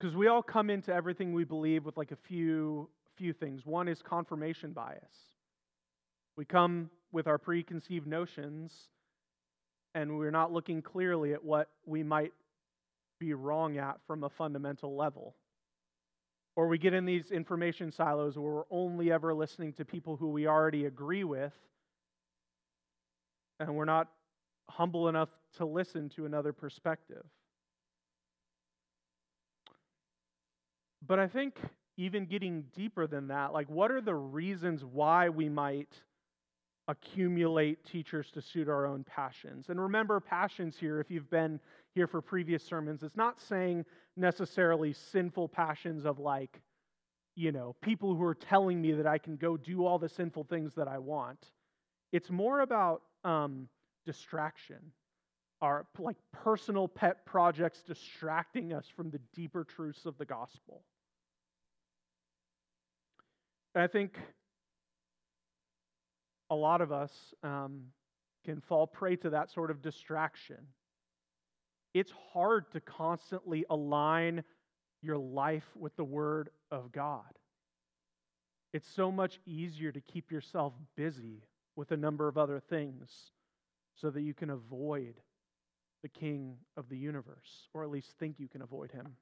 Because we all come into everything we believe with like a few things. One is confirmation bias. We come with our preconceived notions, and we're not looking clearly at what we might be wrong at from a fundamental level. Or we get in these information silos where we're only ever listening to people who we already agree with, and we're not humble enough to listen to another perspective. But I think even getting deeper than that, like what are the reasons why we might accumulate teachers to suit our own passions? And remember, passions here, if you've been here for previous sermons, it's not saying necessarily sinful passions of like, people who are telling me that I can go do all the sinful things that I want. It's more about distraction, our like personal pet projects distracting us from the deeper truths of the gospel. And I think a lot of us can fall prey to that sort of distraction. It's hard to constantly align your life with the Word of God. It's so much easier to keep yourself busy with a number of other things so that you can avoid the King of the universe, or at least think you can avoid Him.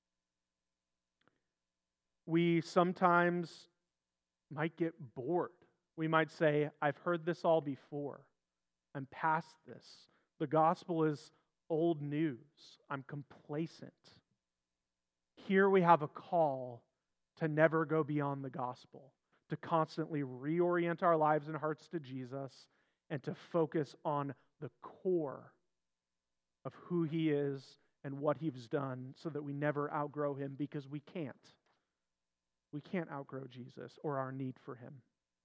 We sometimes might get bored. We might say, I've heard this all before. I'm past this. The gospel is old news. I'm complacent. Here we have a call to never go beyond the gospel, to constantly reorient our lives and hearts to Jesus, and to focus on the core of who He is and what He's done so that we never outgrow Him, because we can't. We can't outgrow Jesus or our need for Him.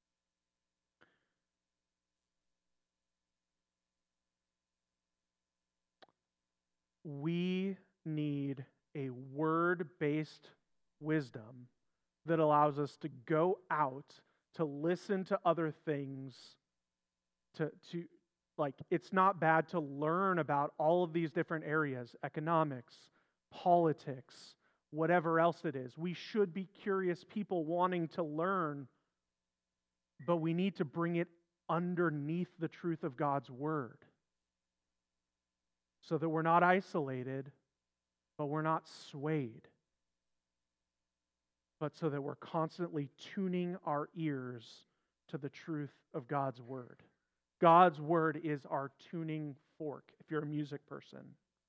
We need a word-based wisdom that allows us to go out, to listen to other things, to like, it's not bad to learn about all of these different areas, economics, politics, whatever else it is. We should be curious people wanting to learn, but we need to bring it underneath the truth of God's Word so that we're not isolated, but we're not swayed, but so that we're constantly tuning our ears to the truth of God's Word. God's Word is our tuning fork, if you're a music person.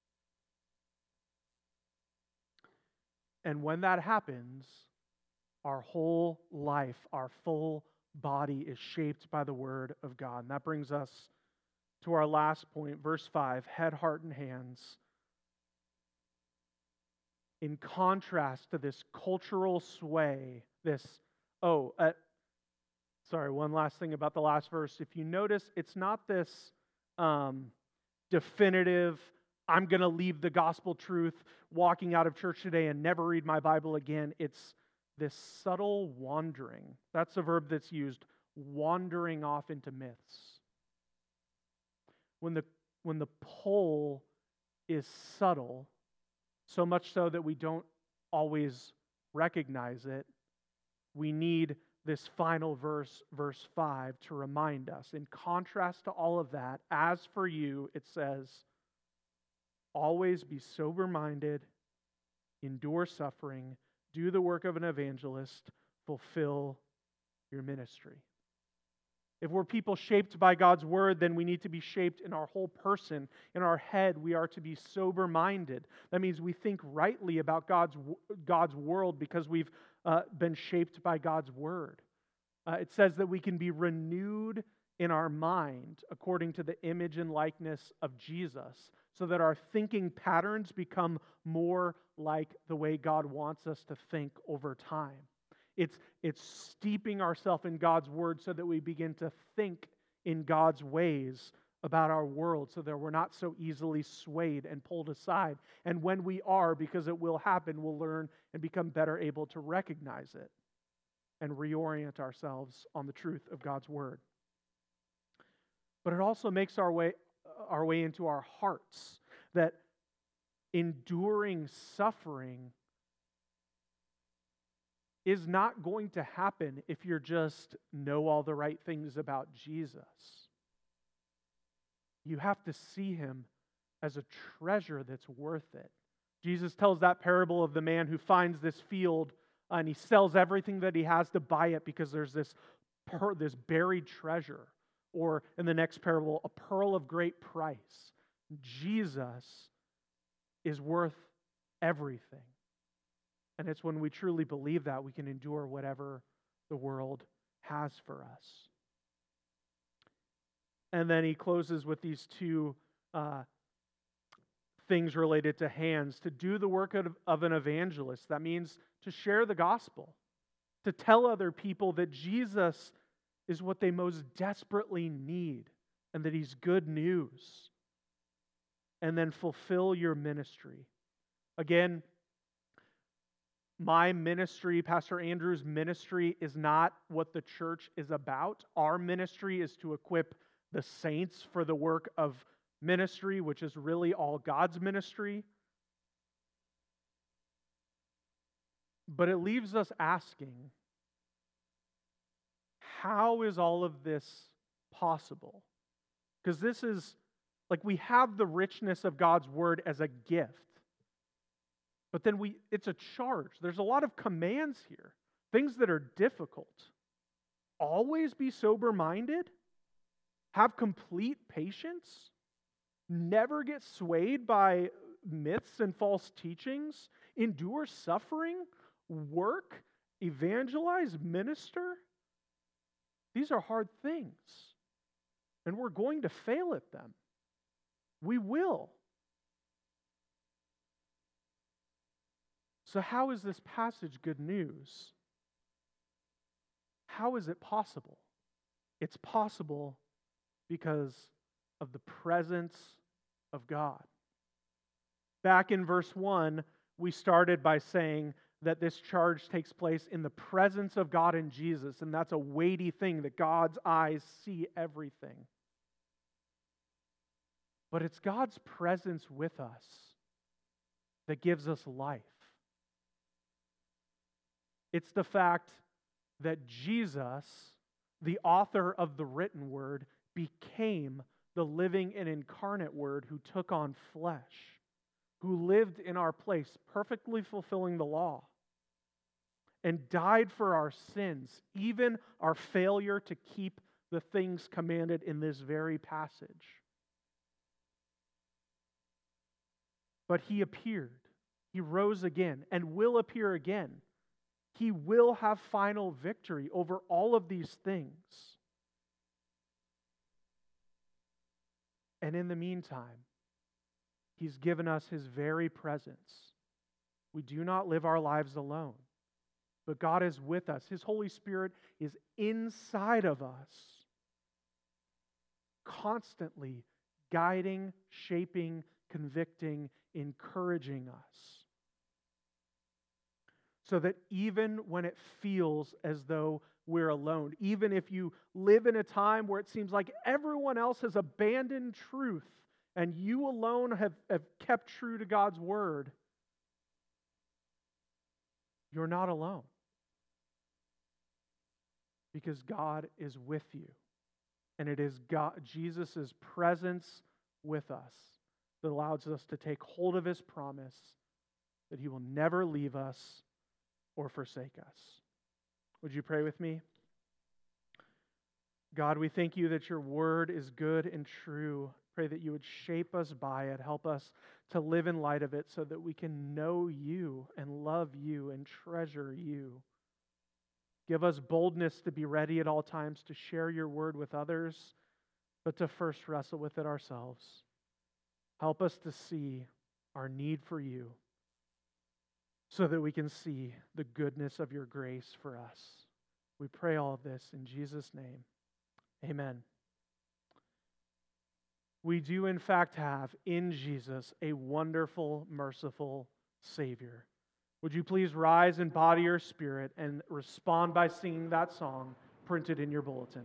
And when that happens, our whole life, our full body is shaped by the Word of God. And that brings us to our last point, verse 5, head, heart, and hands. In contrast to this cultural sway, one last thing about the last verse. If you notice, it's not this definitive, I'm going to leave the gospel truth, walking out of church today and never read my Bible again. It's this subtle wandering. That's a verb that's used, wandering off into myths. When the pull is subtle, so much so that we don't always recognize it, we need this final verse, verse 5, to remind us. In contrast to all of that, as for you, it says, always be sober-minded, endure suffering, do the work of an evangelist, fulfill your ministry. If we're people shaped by God's Word, then we need to be shaped in our whole person. In our head, we are to be sober-minded. That means we think rightly about God's world because we've been shaped by God's Word. It says that we can be renewed in our mind according to the image and likeness of Jesus, so that our thinking patterns become more like the way God wants us to think over time. It's steeping ourselves in God's Word so that we begin to think in God's ways about our world, so that we're not so easily swayed and pulled aside. And when we are, because it will happen, we'll learn and become better able to recognize it and reorient ourselves on the truth of God's Word. But it also makes our way into our hearts, that enduring suffering is not going to happen if you just know all the right things about Jesus. You have to see him as a treasure that's worth it. Jesus tells that parable of the man who finds this field and he sells everything that he has to buy it because there's this buried treasure. Or in the next parable, a pearl of great price. Jesus is worth everything. And it's when we truly believe that we can endure whatever the world has for us. And then he closes with these two things related to hands. To do the work of an evangelist, that means to share the gospel, to tell other people that Jesus is what they most desperately need and that he's good news. And then fulfill your ministry. Again, my ministry, Pastor Andrew's ministry, is not what the church is about. Our ministry is to equip the saints for the work of ministry, which is really all God's ministry. But it leaves us asking, how is all of this possible? Because this is, like, we have the richness of God's word as a gift. But then it's a charge. There's a lot of commands here, things that are difficult. Always be sober-minded, have complete patience, never get swayed by myths and false teachings, endure suffering, work, evangelize, minister. These are hard things, and we're going to fail at them. We will. So how is this passage good news? How is it possible? It's possible because of the presence of God. Back in verse 1, we started by saying that this charge takes place in the presence of God and Jesus, and that's a weighty thing, that God's eyes see everything. But it's God's presence with us that gives us life. It's the fact that Jesus, the author of the written word, became the living and incarnate word who took on flesh, who lived in our place, perfectly fulfilling the law, and died for our sins, even our failure to keep the things commanded in this very passage. But he appeared. He rose again and will appear again. He will have final victory over all of these things. And in the meantime, he's given us his very presence. We do not live our lives alone, but God is with us. His Holy Spirit is inside of us, constantly guiding, shaping, convicting, encouraging us. So that even when it feels as though we're alone, even if you live in a time where it seems like everyone else has abandoned truth and you alone have kept true to God's word, you're not alone. Because God is with you. And it is God, Jesus' presence with us that allows us to take hold of his promise that he will never leave us or forsake us. Would you pray with me? God, we thank you that your word is good and true. Pray that you would shape us by it, help us to live in light of it so that we can know you and love you and treasure you. Give us boldness to be ready at all times to share your word with others, but to first wrestle with it ourselves. Help us to see our need for you, so that we can see the goodness of your grace for us. We pray all of this in Jesus' name. Amen. We do in fact have in Jesus a wonderful, merciful Savior. Would you please rise in body or spirit and respond by singing that song printed in your bulletin.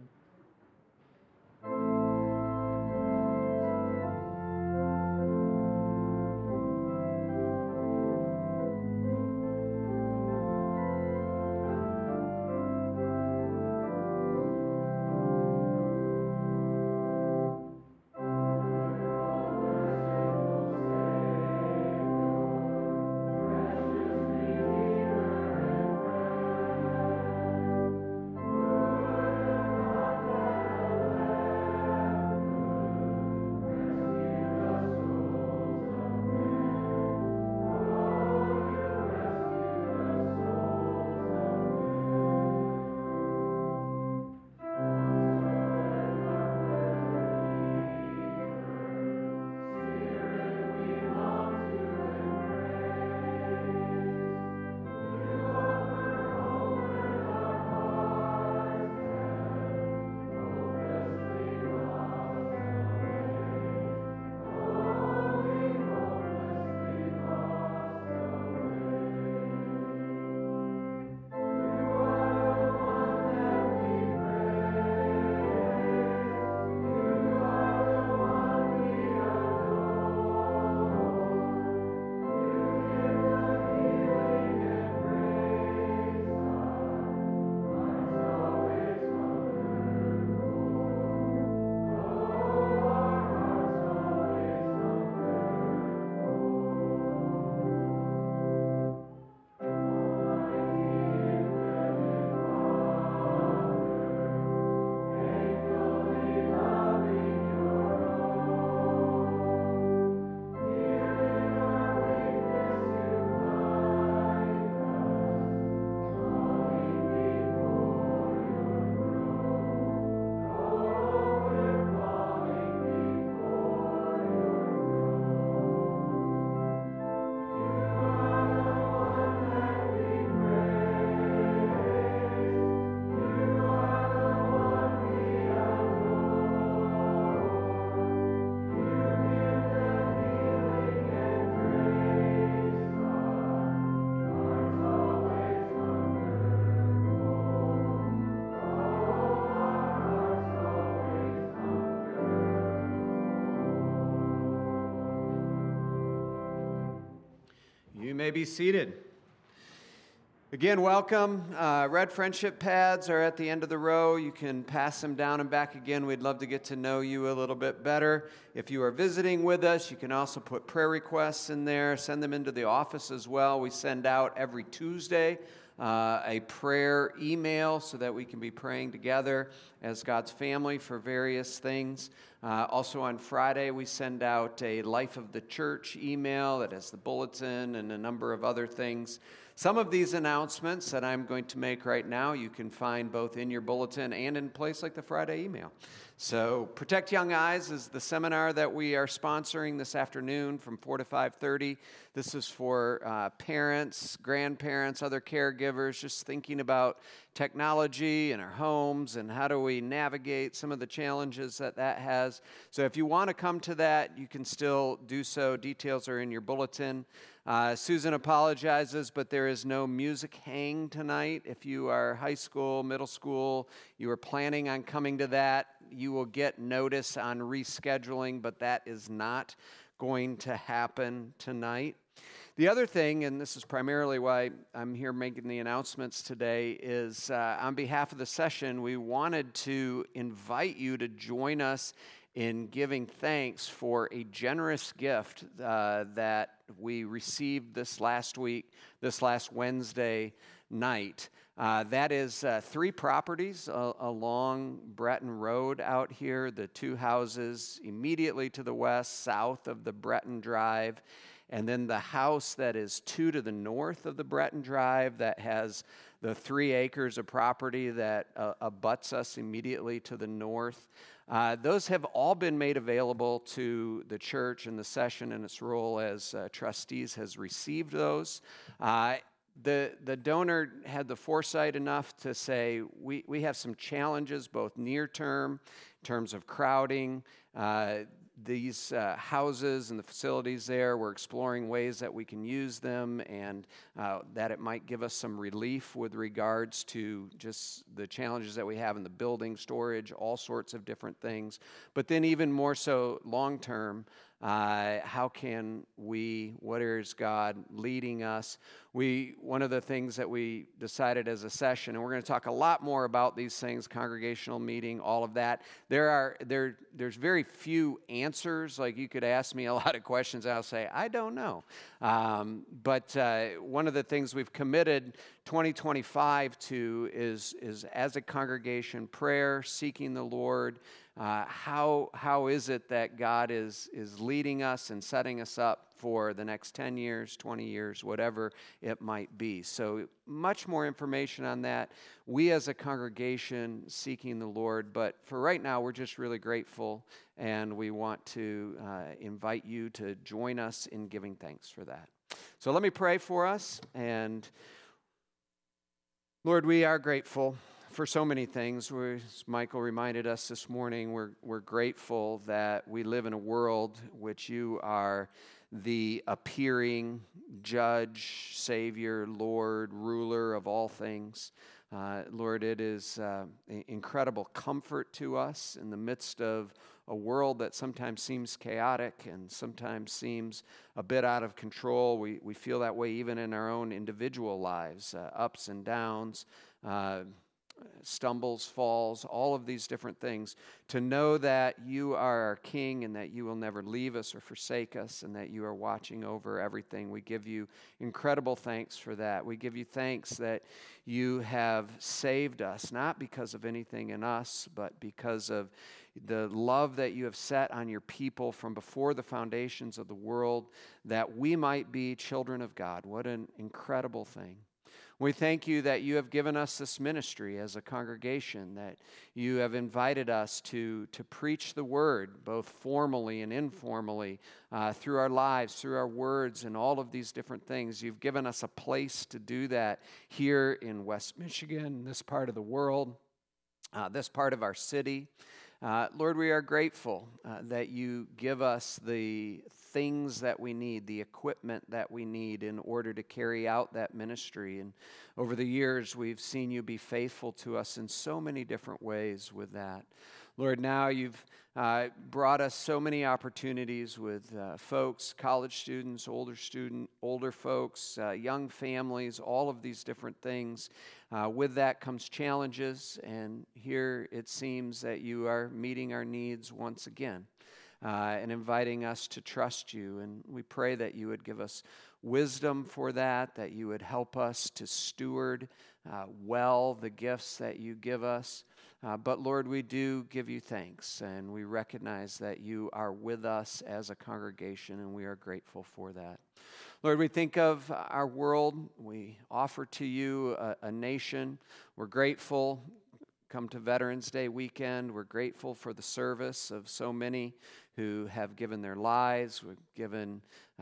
You may be seated. Again, welcome. Red friendship pads are at the end of the row. You can pass them down and back again. We'd love to get to know you a little bit better. If you are visiting with us, you can also put prayer requests in there. Send them into the office as well. We send out every Tuesday a prayer email so that we can be praying together as God's family for various things. Also on Friday, we send out a Life of the Church email that has the bulletin and a number of other things. Some of these announcements that I'm going to make right now, you can find both in your bulletin and in a place like the Friday email. So Protect Young Eyes is the seminar that we are sponsoring this afternoon from 4 to 5:30. This is for parents, grandparents, other caregivers, just thinking about technology in our homes and how do we navigate some of the challenges that has. So if you want to come to that, you can still do so. Details are in your bulletin. Susan apologizes, but there is no music hang tonight. If you are high school, middle school, you are planning on coming to that, you will get notice on rescheduling, but that is not going to happen tonight. The other thing, and this is primarily why I'm here making the announcements today, is on behalf of the session, we wanted to invite you to join us in giving thanks for a generous gift that we received this last Wednesday night. That is 3 properties along Breton Road out here, the 2 houses immediately to the west, south of the Breton Drive, and then the house that is 2 to the north of the Breton Drive that has the 3 acres of property that abuts us immediately to the north. Those have all been made available to the church, and the session in its role as trustees has received those. The donor had the foresight enough to say, we have some challenges, both near term, in terms of crowding. These houses and the facilities there, we're exploring ways that we can use them and that it might give us some relief with regards to just the challenges that we have in the building, storage, all sorts of different things. But then even more so long term, how can we, what is God leading us? One of the things that we decided as a session, and we're going to talk a lot more about these things, congregational meeting, all of that. There's very few answers. Like you could ask me a lot of questions, and I'll say, I don't know. But one of the things we've committed 2025 to is as a congregation, prayer, seeking the Lord. How is it that God is leading us and setting us up for the next 10 years, 20 years, whatever it might be. So much more information on that. We as a congregation seeking the Lord, but for right now, we're just really grateful, and we want to invite you to join us in giving thanks for that. So let me pray for us, and Lord, we are grateful for so many things. As Michael reminded us this morning, we're grateful that we live in a world which you are the appearing judge, Savior, Lord, ruler of all things. Lord, it is incredible comfort to us in the midst of a world that sometimes seems chaotic and sometimes seems a bit out of control. We feel that way even in our own individual lives, ups and downs, stumbles, falls, all of these different things, to know that you are our King and that you will never leave us or forsake us and that you are watching over everything. We give you incredible thanks for that. We give you thanks that you have saved us, not because of anything in us, but because of the love that you have set on your people from before the foundations of the world, that we might be children of God. What an incredible thing. We thank you that you have given us this ministry as a congregation, that you have invited us to preach the word, both formally and informally, through our lives, through our words, and all of these different things. You've given us a place to do that here in West Michigan, this part of the world, this part of our city. Lord, we are grateful that you give us the things that we need, the equipment that we need in order to carry out that ministry. And over the years, we've seen you be faithful to us in so many different ways with that. Lord, now you've brought us so many opportunities with folks, college students, older folks, young families, all of these different things. With that comes challenges, and here it seems that you are meeting our needs once again and inviting us to trust you. And we pray that you would give us wisdom for that you would help us to steward well the gifts that you give us. But Lord, we do give you thanks, and we recognize that you are with us as a congregation, and we are grateful for that. Lord, we think of our world. We offer to you a nation. We're grateful. Come to Veterans Day weekend. We're grateful for the service of so many who have given their lives, we've given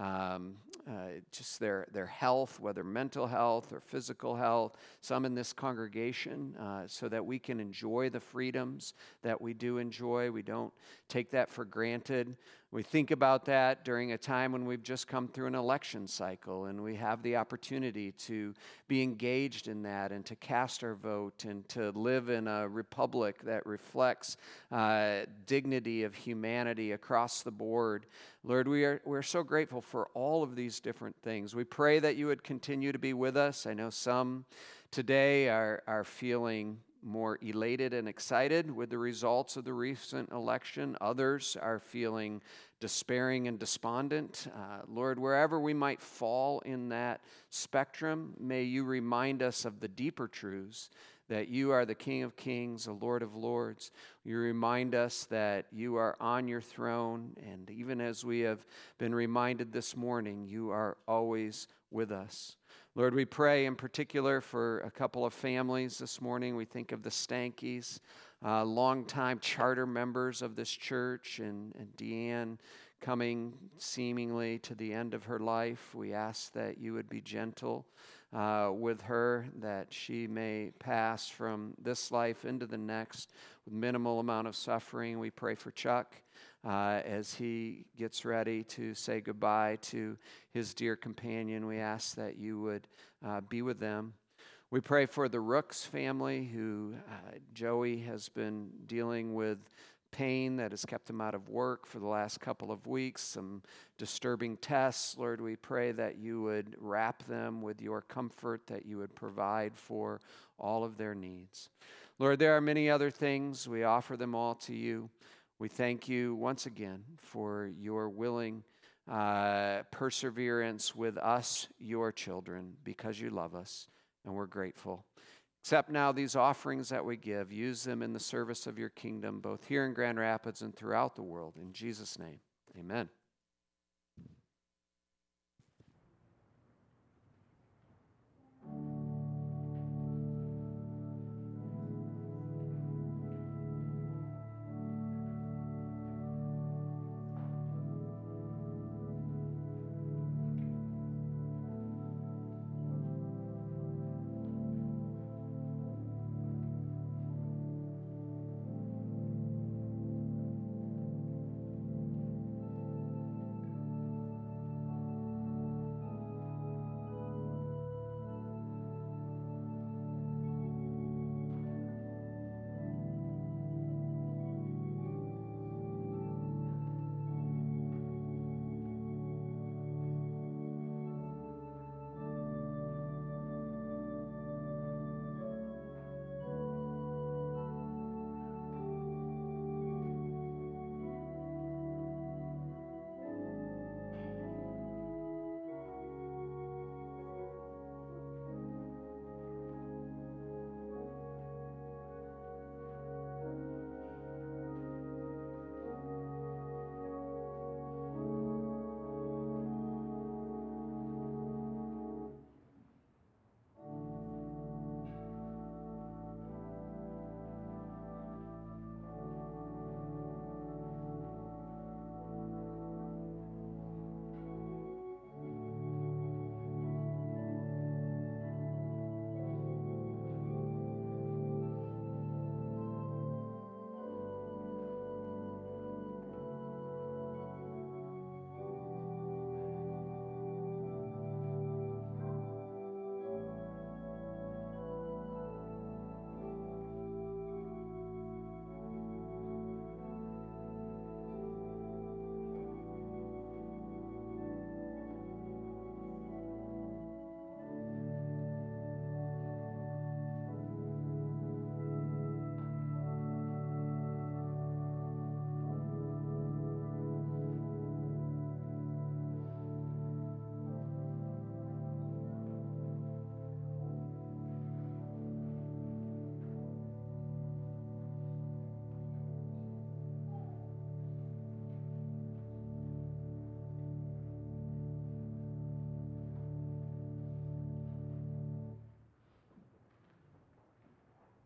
just their health, whether mental health or physical health, some in this congregation, so that we can enjoy the freedoms that we do enjoy. We don't take that for granted. We think about that during a time when we've just come through an election cycle, and we have the opportunity to be engaged in that and to cast our vote and to live in a republic that reflects dignity of humanity across the board. Lord, we're so grateful for all of these different things. We pray that you would continue to be with us. I know some today are feeling more elated and excited with the results of the recent election. Others are feeling despairing and despondent. Lord, wherever we might fall in that spectrum, may you remind us of the deeper truths, that you are the King of Kings, the Lord of Lords. You remind us that you are on your throne, and even as we have been reminded this morning, you are always with us. Lord, we pray in particular for a couple of families this morning. We think of the Stankies, longtime charter members of this church, and Deanne coming seemingly to the end of her life. We ask that you would be gentle with her, that she may pass from this life into the next with minimal amount of suffering. We pray for Chuck as he gets ready to say goodbye to his dear companion. We ask that you would be with them. We pray for the Rooks family, who Joey has been dealing with pain that has kept him out of work for the last couple of weeks, some disturbing tests. Lord, we pray that you would wrap them with your comfort, that you would provide for all of their needs. Lord, there are many other things. We offer them all to you. We thank you once again for your willing perseverance with us, your children, because you love us, and we're grateful. Accept now these offerings that we give. Use them in the service of your kingdom, both here in Grand Rapids and throughout the world. In Jesus' name, amen.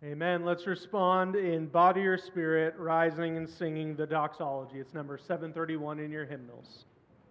Amen. Let's respond in body or spirit, rising and singing the doxology. It's number 731 in your hymnals.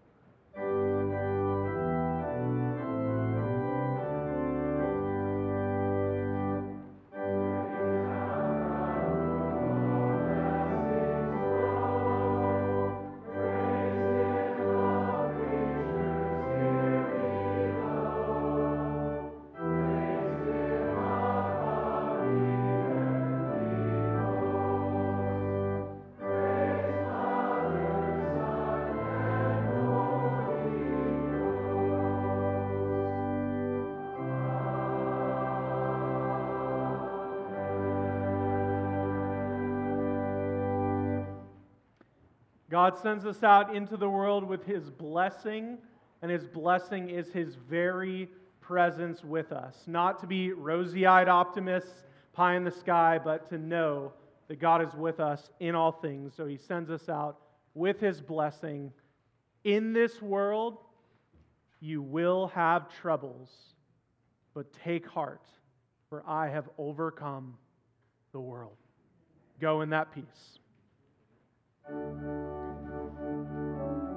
God sends us out into the world with His blessing, and His blessing is His very presence with us. Not to be rosy-eyed optimists, pie in the sky, but to know that God is with us in all things. So He sends us out with His blessing. In this world, you will have troubles, but take heart, for I have overcome the world. Go in that peace.